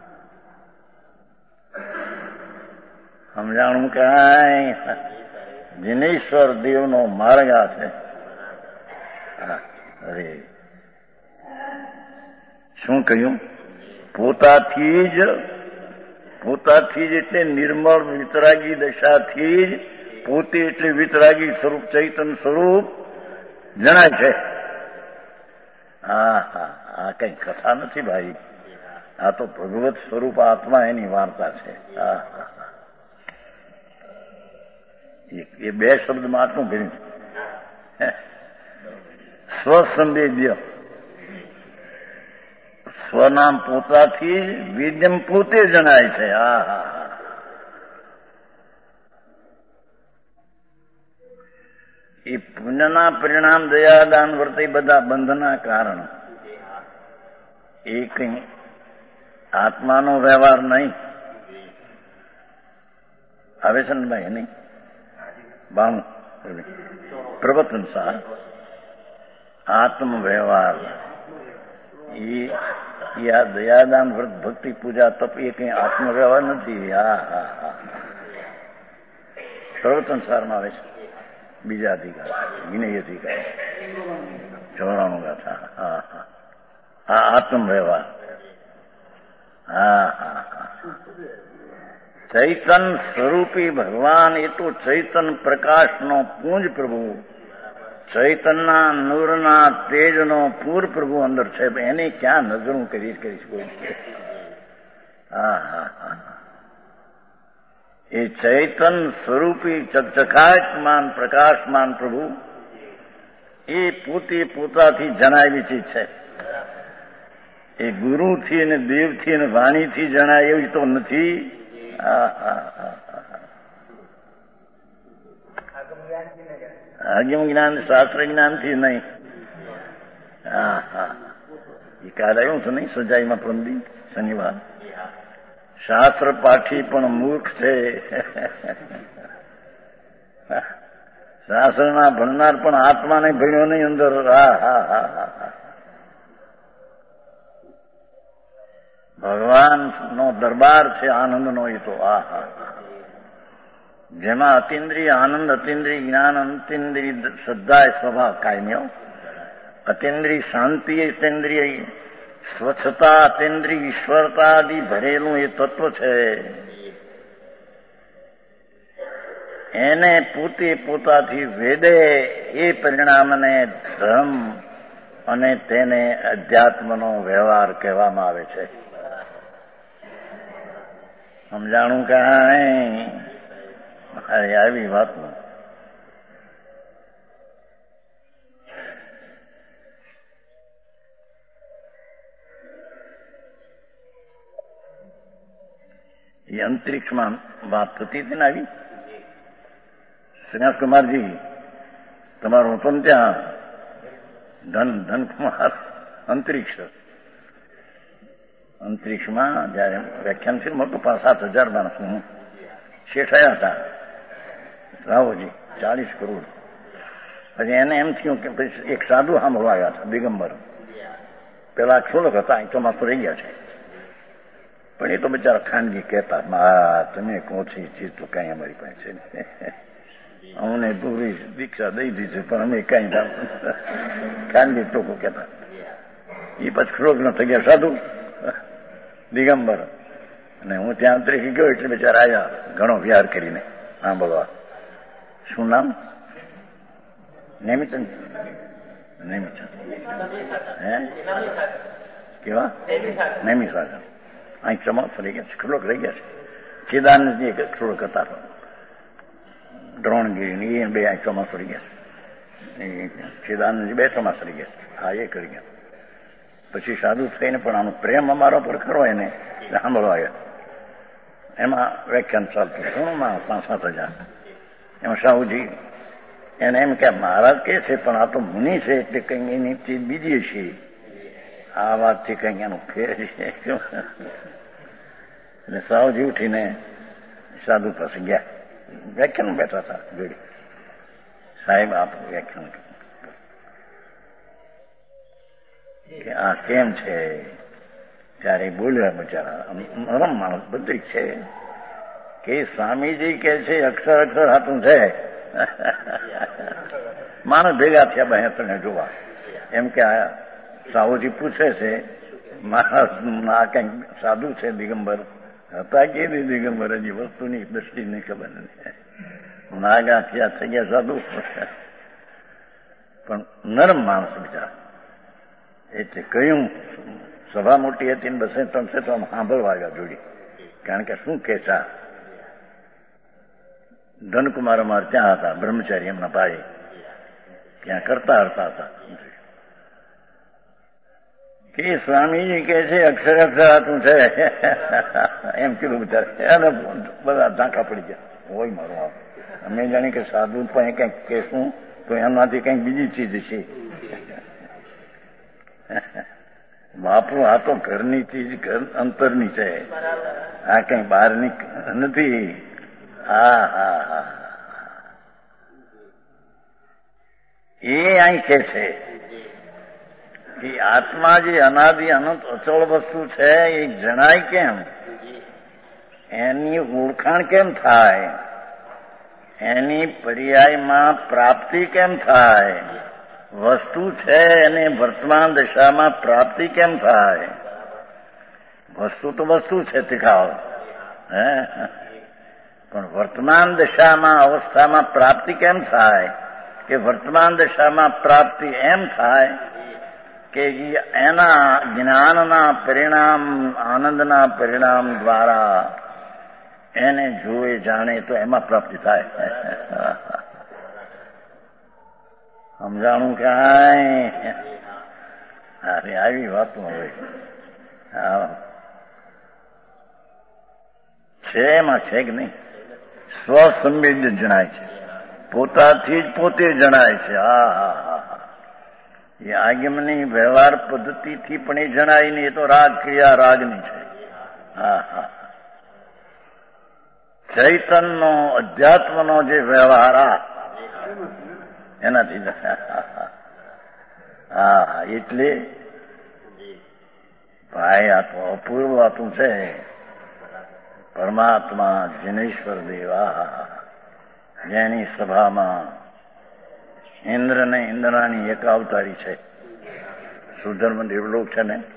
સમજાણું કાંઈ જિનેશ્વર દેવનો માર્ગ આ છે. અરે શું કહ્યું? પોતાથી જ પોતાથી જ એટલે નિર્મળ વિતરાગી દશાથી જ પોતે એટલે વિતરાગી સ્વરૂપ ચૈતન સ્વરૂપ જણાય છે. હા હા આ કઈ કથા નથી ભાઈ, આ તો ભગવત સ્વરૂપ આત્મા એની વાર્તા છે. હા હા એ બે શબ્દમાં આટલું ભેરું છે. સ્વસંવેદ્ય સ્વનામ પોતાથી વેદ્યમ પોતે જણાય છે. હા હા હા એ પુણ્યના પરિણામ દયાદાન વર્તે બધા બંધના કારણ. એ કઈ આત્માનો વ્યવહાર નહીં. આવે છે ને ભાઈ નહીં બાણું પ્રવચન સાર આત્મ વ્યવહાર એ આ દયાદાન વ્રત ભક્તિ પૂજા તપ એ કઈ આત્મ વ્યવહાર નથી. હા હા હા પ્રવચન સારમાં આવે છે બીજા અધિકાર વિનય અધિકાર ચોરાણું ગાથા. હા હા આ આત્મ વ્યવહાર. હા હા હા ચૈતન સ્વરૂપી ભગવાન એ તો ચૈતન પ્રકાશનો પુંજ પ્રભુ, ચૈતનના નૂરના તેજનો પૂર પ્રભુ અંદર છે. એની ક્યાં નજરું કરીશ કરીશ કોઈ. હા હા હા એ ચૈતન સ્વરૂપી ચકચકાયમાન પ્રકાશમાન પ્રભુ એ પોતે પોતાથી જણાવી ચીજ છે. એ ગુરુથી અને દેવથી અને વાણીથી જણાય એવી તો નથી. હા હા હા આગમ જ્ઞાન શાસ્ત્ર જ્ઞાનથી નહીં. હા હા એ કાલ આવ્યું છે નહીં સજાઈમાં પ્રમદી શનિવાર શાસ્ત્ર પાઠી પણ મૂર્ખ છે, શાસ્ત્રના ભણનાર પણ આત્માને ભણ્યો નહીં અંદર. હા હા હા હા ભગવાનનો દરબાર છે આનંદનો. એ તો આ હા જેમાં અતિન્દ્રિય આનંદ, અતિન્દ્રિય જ્ઞાન, અતિન્દ્રિય શ્રદ્ધા એ સ્વભાવ કાયમ્યો, અતિન્દ્રિય શાંતિ, અતિન્દ્રિય સ્વચ્છતા, અતિન્દ્રિય ઈશ્વરતા આદિ ભરેલું એ તત્વ છે. એને પોતે પોતાથી વેદે એ પરિણામને ધર્મ અને તેને અધ્યાત્મનો વ્યવહાર કહેવામાં આવે છે. સમજાણું કાંઈ? અરે આવી વાતનું એ અંતરિક્ષમાં વાત થતી હતી ને આવી. શ્રેયાસકુમારજી તમારું હતું ને ત્યાં ધન ધનકુમાર અંતરિક્ષ અંતરિક્ષમાં જયારે વ્યાખ્યાન છે મોટું પાંચ સાત હજાર માણસ હું શેઠાયા હતા રાવજી ચાલીસ કરોડ. પછી એને એમ થયું કે પછી એક સાધુ સાંભળવા આવ્યા હતા દિગંબર. પેલા ક્ષોલક હતા એ ચોમાસું રહી ગયા છે, પણ એ તો બિચારા ખાનગી કહેતા મા તમે કોછી ચીજ તો કઈ અમારી પાસે છે, અમને પૂરી દીક્ષા દઈ દીધી પણ અમે કઈ ખાનગી ટોકો કહેતા. એ પછી ક્ષોલક ન થઈ ગયા સાધુ દિગંબર. અને હું ત્યાં અંતરિક્ષ ગયો એટલે બિચારા આવ્યા ઘણો વિહાર કરીને સાંભળવા. શું નામ? નેમિચંદ નેમિચંદ હે કેવા નેમી સાગર. અહીં ચમક ફરી ગયા છે, ખલોક રહી ગયા છે. ચિદાનંદજી એક ખલોક હતા દ્રોણગીરી, એ બે અહીં ચોમાસ ફરી ગયા છે. ચિદાનંદજી બે ચોમાસ રહી ગયા છે. હા એ કરી ગયા. પછી સાધુ થઈને પણ આનો પ્રેમ અમારા પર ખરો એને સાંભળવા આવ્યા. એમાં વ્યાખ્યાન ચાલતું ઘણું પાંચ સાત હજાર. એમાં સાહુજી એને એમ કે મહારાજ કે છે પણ આ તો મુનિ છે એટલે કઈ એની ચીજ બીજી છે, આ વાતથી કઈ એનું ફેર છે. એટલે સાહુજી ઉઠીને સાધુ પાસે ગયા. વ્યાખ્યાન બેઠા હતા જોડે. સાહેબ આપ વ્યાખ્યાન કે આ કેમ છે? ત્યારે બોલ્યા બિચારા નરમ માણસ બધી છે કે સ્વામીજી કે છે અક્ષર અક્ષર હાથું છે. માણસ ભેગા થયા બે તને જોવા. એમ કે આ સાહુજી પૂછે છે મહારાજ આ કઈક સાધુ છે દિગંબર હતા કે દિગંબર હજી વસ્તુની દ્રષ્ટિની ખબર નથી. નાગા થયા થઈ ગયા સાધુ, પણ નરમ માણસ બિચારા. એટલે કહ્યું સભા મોટી હતી ને બસે ત્રણસે તો આમ સાંભળવા આવ્યા જોડી. કારણ કે શું કે છે ધનકુમાર અમારે ત્યાં હતા બ્રહ્મચારી, એમના ભાઈ ત્યાં કરતા હરતા હતા. કે સ્વામીજી કે છે અક્ષર અક્ષર હાથું છે એમ કીધું બિચારે. એને બધા ઝાંકા પડી ગયા. હોય મારું આપ અમે જાણી કે સાધુ પણ કંઈક કહેશું તો એમનાથી કંઈક બીજી ચીજ છે. બાપુ આ તો ઘરની ચીજ ઘર અંતરની છે, આ કઈ બહારની નથી. હા હા હા એ અહીં કે છે કે આત્મા જે અનાદિ અનંત અચળ વસ્તુ છે એ જણાય કેમ? એની ઓળખાણ કેમ થાય? એની પર્યાયમાં પ્રાપ્તિ કેમ થાય? વસ્તુ છે એને વર્તમાન દશામાં પ્રાપ્તિ કેમ થાય? વસ્તુ તો વસ્તુ છે તીખાવ, હે પણ વર્તમાન દશામાં અવસ્થામાં પ્રાપ્તિ કેમ થાય? કે વર્તમાન દશામાં પ્રાપ્તિ એમ થાય કે એના જ્ઞાનના પરિણામ, આનંદના પરિણામ દ્વારા એને જોવે જાણે તો એમાં પ્રાપ્તિ થાય. સમજાણું કાંઈ? અરે આવી વાતો હવે છે એમાં છે કે નહીં? સ્વસંવેદ જણાય છે, પોતાથી જ પોતે જણાય છે. હા હા હા હા એ આગમની વ્યવહાર પદ્ધતિથી પણ એ જણાય નહીં. એ તો રાગ ક્રિયા રાગની છે. હા હા ચૈતનનો અધ્યાત્મનો જે વ્યવહાર આ એનાથી હા એટલે ભાઈ આ તો અપૂર્વ વાતું છે. પરમાત્મા જનેશ્વર દેવા જેની સભામાં ઇન્દ્ર ને ઇન્દ્રાણી એક અવતારી છે. સુધર્મ દેવલોક છે ને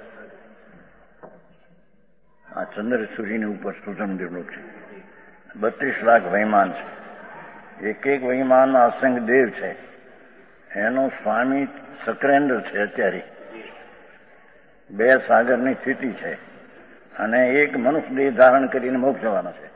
આ ચંદ્ર સૂર્યની ઉપર સુધર્મ દેવલોક છે. બત્રીસ લાખ વૈમાન છે. એક એક વૈમાનમાં અસંખ્ય દેવ છે. એનો સ્વામી સક્રેન્દ્ર છે. અત્યારે બે સાગરની સ્થિતિ છે અને એક મનુષ્ય દેહ ધારણ કરીને મોક્ષ જવાનો છે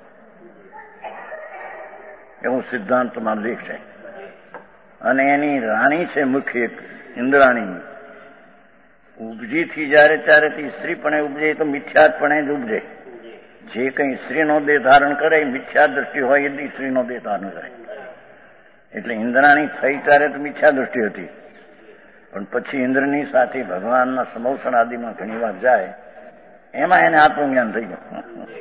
એવું સિદ્ધાંતમાં લેખ છે. અને એની રાણી છે મુખ્ય એક ઇન્દ્રાણી. ઉપજીથી જયારે ત્યારેથી સ્ત્રીપણે ઉપજે તો મિથ્યાત્પણે જ ઉપજે. જે કંઈ સ્ત્રીનો દેહ ધારણ કરે મિથ્યા દ્રષ્ટિ હોય એટલી સ્ત્રીનો દેહ ધારણ કરે. એટલે ઇન્દ્રાણી થઈ ત્યારે તો મિથ્યા દ્રષ્ટિ હતી, પણ પછી ઇન્દ્રની સાથે ભગવાનના સમૌષણ આદિમાં ઘણી વાર જાય એમાં એને આત્મજ્ઞાન થઈ ગયું.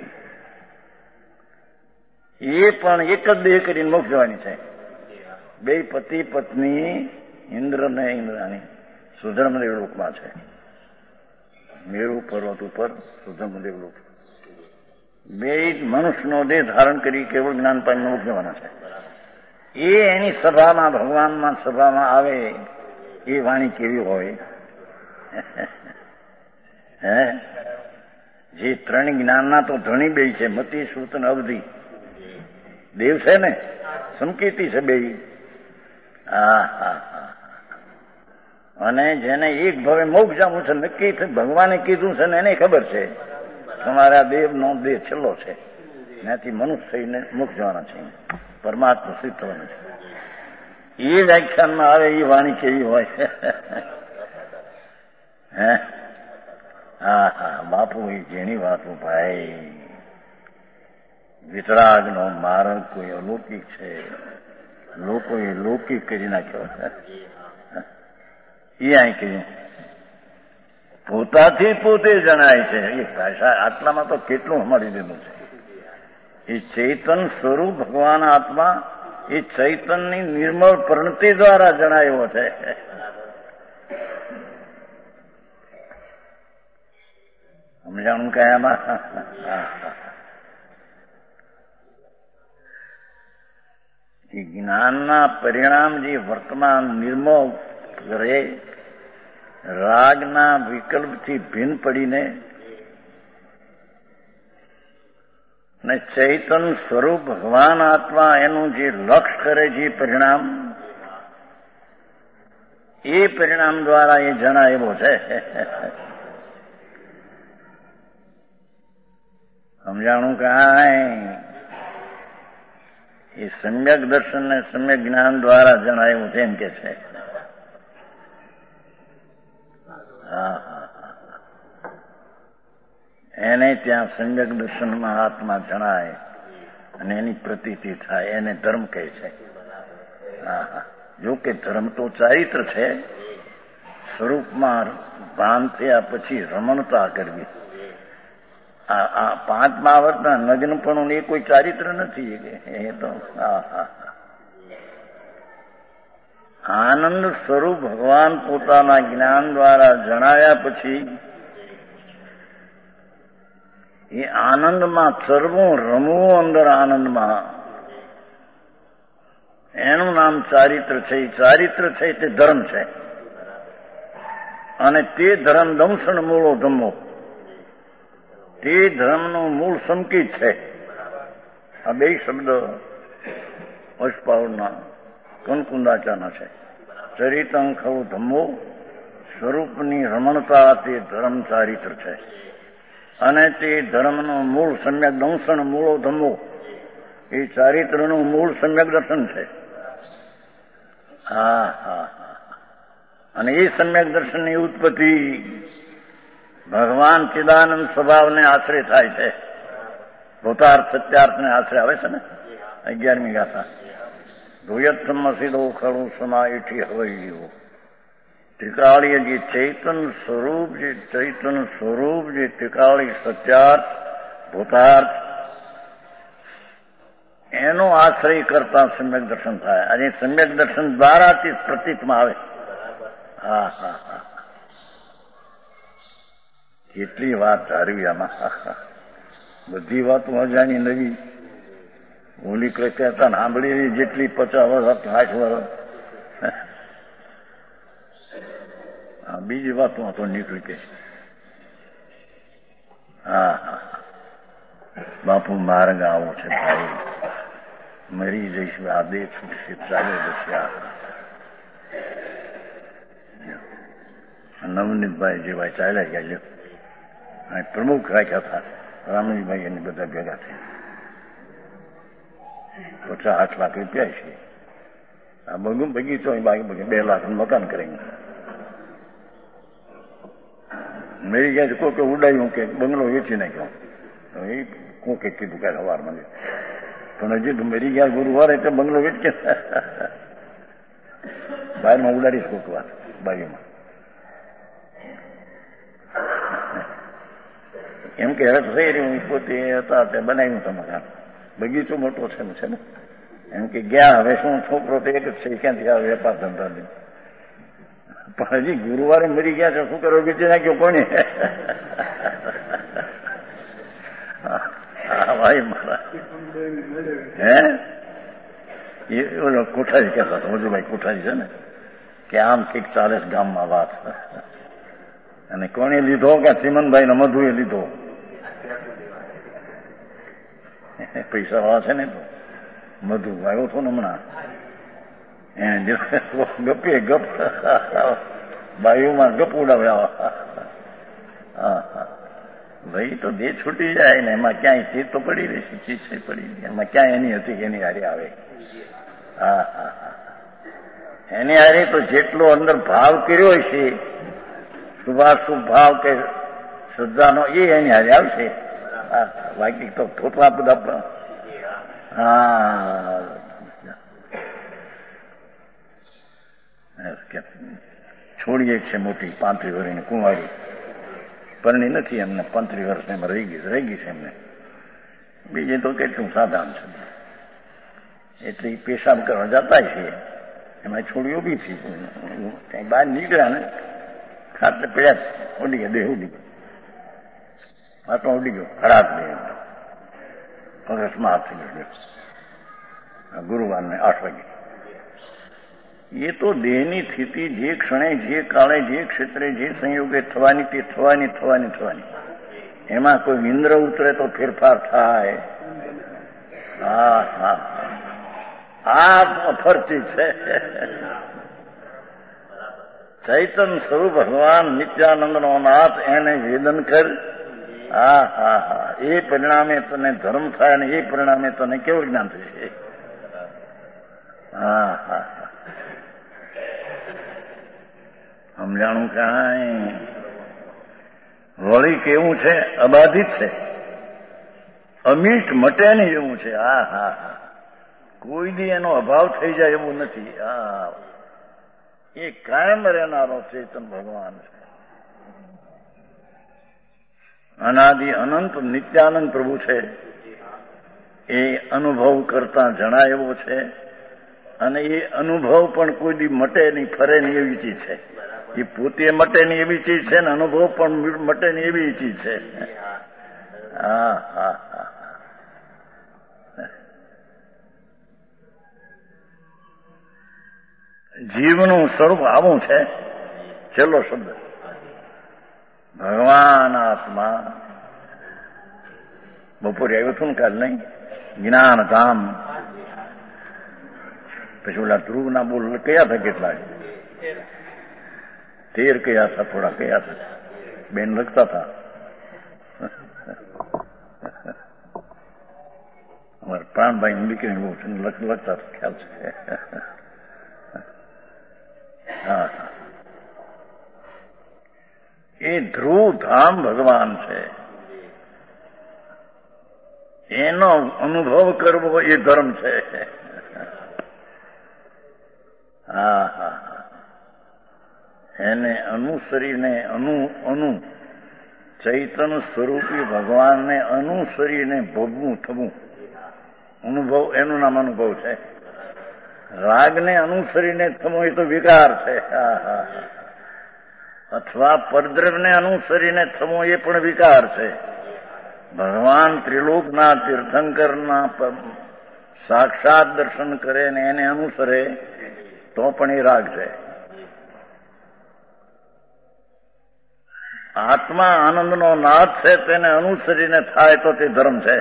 એ પણ એક જ દેહ કરીને મોક્ષ જવાની છે. બે પતિ પત્ની ઇન્દ્ર ને ઇન્દ્રાણી સુધર્મદેવ લોકમાં છે. મેરુ પર્વત ઉપર સુધર્મદેવ લોક. બે મનુષ્યનો દેહ ધારણ કરી કેવળ જ્ઞાન પામીને મોક્ષ જવાના છે. એ એની સભામાં ભગવાનમાં સભામાં આવે એ વાણી કેવી હોય હે? જે ત્રણ જ્ઞાનના તો ધણી બે છે, મતિ શ્રુત અને અવધિ દેવ છે ને, સંકેતી છે બે. હા હા હા. અને જેને એક ભવે મોક્ષ જવું છે નક્કી ભગવાને કીધું છે ને એને ખબર છે તમારા દેવનો દેહ છેલ્લો છે, ત્યાંથી મનુષ્ય થઈને મોક્ષ જવાના છે, પરમાત્મા સિદ્ધ થવાના છે. એ વ્યાખ્યાનમાં આવે એ વાણી કેવી હોય હે? હા હા બાપુ એ જેની વાતો ભાઈ. વિતરાગનો માર્ગ કોઈ અલૌકિક છે, લોકોએ લૌકિક કરી નાખ્યો. એ અહીં કહ્યું પોતાથી પોતે જણાય છે. એ ભાષા આટલામાં તો કેટલું અમારી દીધું છે. એ ચૈતન સ્વરૂપ ભગવાન આત્મા એ ચૈતનની નિર્મળ પ્રણતિ દ્વારા જણાયો છે. સમજાણું કયામાં? જ્ઞાનના પરિણામ જે વર્તમાન નિર્મળ કરે રાગના વિકલ્પથી ભિન્ન પડીને ને ચૈતન સ્વરૂપ ભગવાન આત્મા એનું જે લક્ષ કરે છે પરિણામ, એ પરિણામ દ્વારા એ જણાવ્યો છે. સમજાણું કાંઈ? એ સમ્યક દર્શન ને સમ્યક જ્ઞાન દ્વારા જણાવ્યું છે એમ કે છે. હા હા એને ત્યાં સમ્યક દર્શનમાં આત્મા જણાય અને એની પ્રતીતિ થાય એને ધર્મ કહે છે. હા હા જો કે ધર્મ તો ચારિત્ર છે. સ્વરૂપમાં ભાન થયા પછી રમણતા કરવી. આ પાંચમા આવર્તના નગ્નપણું એ કોઈ ચારિત્ર નથી. એ તો હા હા આનંદ સ્વરૂપ ભગવાન પોતાના જ્ઞાન દ્વારા જણાવ્યા પછી એ આનંદમાં ચરવું રમવું અંદર આનંદમાં એનું નામ ચારિત્ર છે. એ ચારિત્ર છે તે ધર્મ છે અને તે ધર્મ દંસણ મૂળો ધમ્મો. તે ધર્મનું મૂળ સંકિત છે. આ બે શબ્દ અષ્ટપાવરના કંકુંદાચાના છે. ચરિતં ખવું ધમ્મો સ્વરૂપની રમણતા તે ધર્મ ચારિત્ર છે અને તે ધર્મનું મૂળ સમ્યક દંસણ મૂળો ધમ્મો એ ચારિત્રનું મૂળ સમ્યક દર્શન છે. હા હા હા અને એ સમ્યક દર્શનની ઉત્પત્તિ ભગવાન ચિદાનંદ સ્વભાવને આશરે થાય છે. ભૂતાર્થ સત્યાર્થને આશરે આવે છે ને અગિયારમી ગાથા. ધોયત્થમ સીધો ખડું સમા એઠી હવૈયો ત્રિકાળીય જે ચૈતન સ્વરૂપ જે ચૈતન સ્વરૂપ જે ત્રિકાળી સત્યાર્થ ભૂતાર્થ એનો આશ્રય કરતા સમ્યક દર્શન થાય. અને સમ્યક દર્શન દ્વારા તે પ્રતીતમાં આવે. હા હા હા કેટલી વાત ધારવી આમાં. બધી વાતો અજાણી નવી ઓલી કહેતા હતા સાંભળેલી જેટલી પચાસ વર્ષ સાઠ વર્ષ બીજી વાતો તો નીકળી ગઈ. હા હા બાપુ માર્ગ આવો છે ભાઈ, મરી જઈશ આ દે છૂટશે ચાલે જશે. નવનીતભાઈ જેવા ચાલ્યા ગયા પ્રમુખ રાખ્યા હતા રામજીભાઈ એને બધા ભેગા થઈ પચાસ આઠ લાખ રૂપિયા છે. આ બગુ બગીચો બાકી બે લાખ મકાન કરેંગે. મેરી ગયા કોઈ કે ઉડાયું કે બંગલો વેચી નાખ્યો એ કોકે કીધું કે સવારમાં પણ હજી મેરી ગયા ગુરુવારે એટલે બંગલો વેચશે બહારમાં ઉડાડીશ કોક વાર બાજુમાં. એમ કે હવે થઈ રહ્યું પોતે હતા તે બનાવ્યું તમારા બગીચો મોટો છે ને છે ને એમ કે ગયા હવે શું છોકરો તો એક જ છે ક્યાંથી આવે વેપાર ધંધા નહીં પણ હજી ગુરુવારે મરી ગયા છે શું કરો વેચી નાખ્યો કોને? હા ભાઈ મારા હે એ ઓલો કોઠારી કહેતા હતા મજુભાઈ કોઠારી છે ને કે આમ ઠીક ચાલે છે ગામમાં વાત. અને કોણે લીધો કે ચીમનભાઈ ને મધુએ લીધો પૈસા વાળા છે ને તો મધુ આવ્યો હતો ને હમણાં ગપે ગપ બાયુમાં ગપ ઉડાવ્યા. હા હા ભાઈ તો બે છૂટી જાય ને એમાં ક્યાંય ચીજ તો પડી રહેશે ચીજ છે પડી એમાં ક્યાંય એની હતી કે એની હારી આવે. હા હા હા એની હારી તો જેટલો અંદર ભાવ કર્યો છે શુભાશુભ ભાવ કે શ્રદ્ધાનો એ એની હારે આવશે. હા બાકી તો થોડા બધા હા છોડીએ છે મોટી પાંત્રીસ વર્ષની કુંવારી પરણી નથી એમને પાંત્રીસ વર્ષ એમાં રહી ગઈ રહી ગઈ છે એમને. બીજે તો કેટલું સાધારણ છે એટલે પેશાબ કરવા જતા છે એમાં છોડીઓ બી થઈ કઈ બહાર નીકળ્યા ને ખાતે પડ્યા ઉડી ગયા દેહ ઉડી ગયો હાથમાં ઉડી ગયો ખરાબ દેહ અકસ્માત થઈ ગયો ગુરુવારને આઠ વાગે. એ તો દેહની સ્થિતિ જે ક્ષણે જે કાળે જે ક્ષેત્રે જે સંયોગે થવાની તે થવાની થવાની થવાની એમાં કોઈ ઇન્દ્ર ઉતરે તો ફેરફાર થાય. હા હા આ ફરતી છે. ચૈતન સ્વરૂપ ભગવાન નિત્યાનંદ નો નાથ એને વેદન કર. હા હા હા એ પરિણામે તને ધર્મ થાય અને એ પરિણામે તને કેવું જ્ઞાન થશે. હા હા હા સમજાણું કાંઈ વળી કેવું છે અબાધિત છે અમીટ મટે નહીં એવું છે. હા હા હા કોઈ દી એનો અભાવ થઈ જાય એવું નથી. હા એ કાયમ રહેનારો ચેતન ભગવાન છે. અનાદિ અનંત નિત્યાનંદ પ્રભુ છે. એ અનુભવ કરતા જણાય એવો છે અને એ અનુભવ પણ કોઈ દી મટે નહીં ફરે નહીં એવી ચીજ છે. એ પોતે મટે નહીં એવી ચીજ છે ને અનુભવ પણ મટે નહીં એવી ચીજ છે. હા હા હા જીવનું સ્વરૂપ આવું છે. છેલ્લો શબ્દ ભગવાન આત્મા. બપોરે આવ્યું હતું ને કાલ નહીં જ્ઞાન ધામ પછી ઓલા ધ્રુવ ના બોલ કયા હતા કેટલા તેર કયા હતા થોડા કયા હતા બેન લખતા હતા અમારે પ્રાણભાઈ દીકરી બહુ લખતા હતા ખ્યાલ છે. હા એ ધ્રુવ ધામ ભગવાન છે. એનો અનુભવ કરવો એ ધર્મ છે. હા હા એને અનુસરીને અનુ અનુ ચૈતન સ્વરૂપી ભગવાનને અનુસરીને ભોગવું થવું અનુભવ એનું નામ અનુભવ છે. રાગને અનુસરીને થવો એ તો વિકાર છે. હા હા અથવા પરદ્રવ્યને અનુસરીને થવો એ પણ વિકાર છે. ભગવાન ત્રિલોકના તીર્થંકરના સાક્ષાત દર્શન કરે ને એને અનુસરે તો પણ એ રાગ છે. આત્મા આનંદનો નાથ છે તેને અનુસરીને થાય તો તે ધર્મ છે.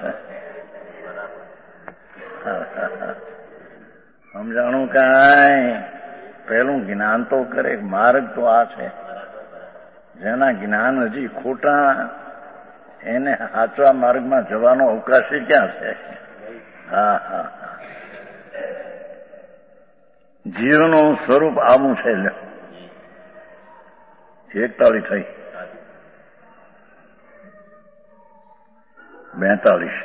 સમજાણું કાંઈ? પેલું જ્ઞાન તો કરે, માર્ગ તો આ છે. જેના જ્ઞાન હજી ખોટા એને સાચા માર્ગમાં જવાનો અવકાશ ક્યાં છે? હા હા જીવનું સ્વરૂપ આવું છે. એકતાળીસ થઈ બેતાલીસ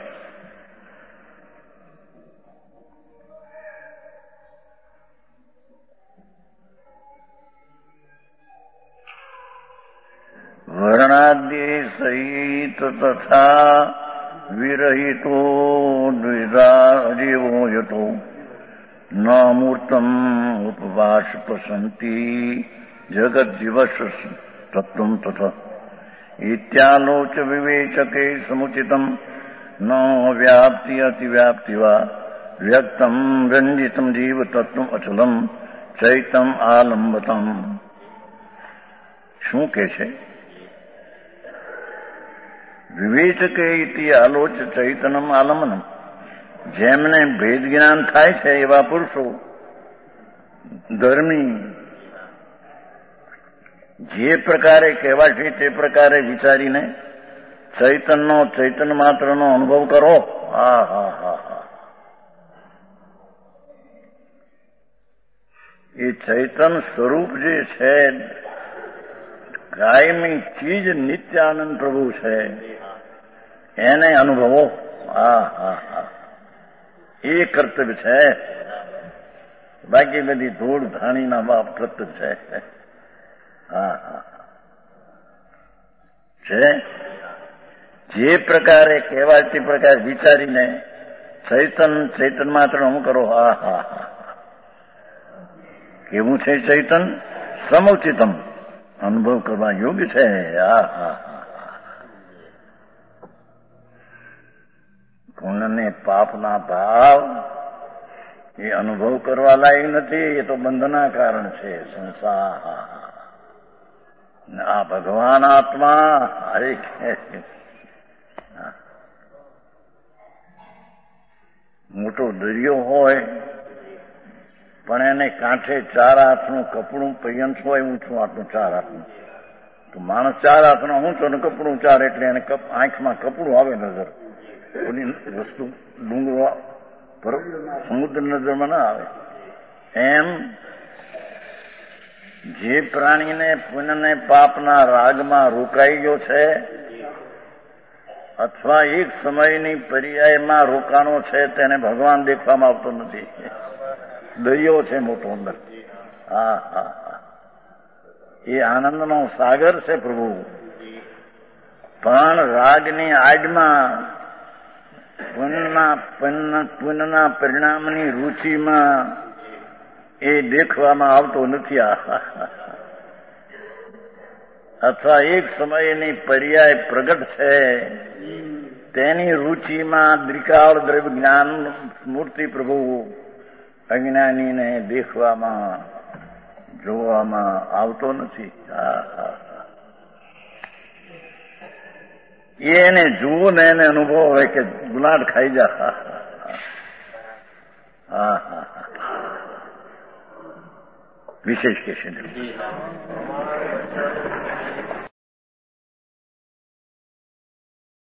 વર્ણાદિ સહિત તથા વિરહિતો દ્વિધા જીવો યતો ન મૂર્તમ ઉપવાસ પસંતી જગત દિવસ તત્વમ તથા ઇત્યાલોચ વિવેચકે સમુચિતમ ન વ્યાપ્તિ અતિવ્યાપ્તિ વા વ્યક્તમ રંજિતમ જીવ તત્વમ અચલમ ચૈતમ આલંબતમ. શું કે છે? વિવેચકે ઇતિ આલોચ ચૈતનમ આલંબનમ. જેમને ભેદ જ્ઞાન થાય છે એવા પુરુષો ધર્મી જે પ્રકારે કહેવાય છે તે પ્રકારે વિચારીને ચૈતનનો ચૈતન્ય માત્રનો અનુભવ કરો. હા હા હા હા એ ચૈતન સ્વરૂપ જે છે કાયમી ચીજ નિત્યાનંદ પ્રભુ છે એને અનુભવો. હા હા હા એ કર્તવ્ય છે. બાકી બધી ધૂળ ધાણીના બાપ કર્તવ્ય છે. હા હા છે જે પ્રકારે કહેવાય તે પ્રકારે વિચારીને ચૈતન ચૈતન માત્ર હું કરો. હા હા હા કેવું છે ચૈતન? સમુચિતમ અનુભવ કરવા યોગ્ય છે. હા હા પુણ્ય ને પાપના ભાવ એ અનુભવ કરવા લાયક નથી. એ તો બંધના કારણ છે. સંસાર આ ભગવાન આત્મા હરે મોટો દરિયો હોય પણ એને કાંઠે ચાર હાથનું કપડું પૈયંસ હોય ઊંચું આટલું ચાર હાથનું, તો માણસ ચાર હાથનો ઊંચો ને કપડું ચાર એટલે એને આંખમાં કપડું આવે નજર. ઓલી વસ્તુ ડુંગરો સમુદ્ર નજરમાં ના આવે. એમ જે પ્રાણીને પુણ્યને પાપના રાગમાં રોકાઈ ગયો છે અથવા એક સમયની પર્યાયમાં રોકાણો છે તેને ભગવાન દેખવામાં આવતો નથી. દરિયો છે મોટો અંદર. હા હા હા એ આનંદનો સાગર છે પ્રભુ. પણ રાગની આડમાં પુણ્યના પુણ્યના પરિણામની રુચિમાં એ દેખવામાં આવતો નથી. અથવા એક સમયની પર્યાય પ્રગટ છે તેની રુચિમાં દ્રિકાળ દ્રવ્ય જ્ઞાન મૂર્તિ પ્રભુ અજ્ઞાનીને દેખવામાં જોવામાં આવતો નથી. એને જુઓ ને એને અનુભવ હોય કે ગુલાટ ખાઈ જા. હા હા વિશેષ કે છે.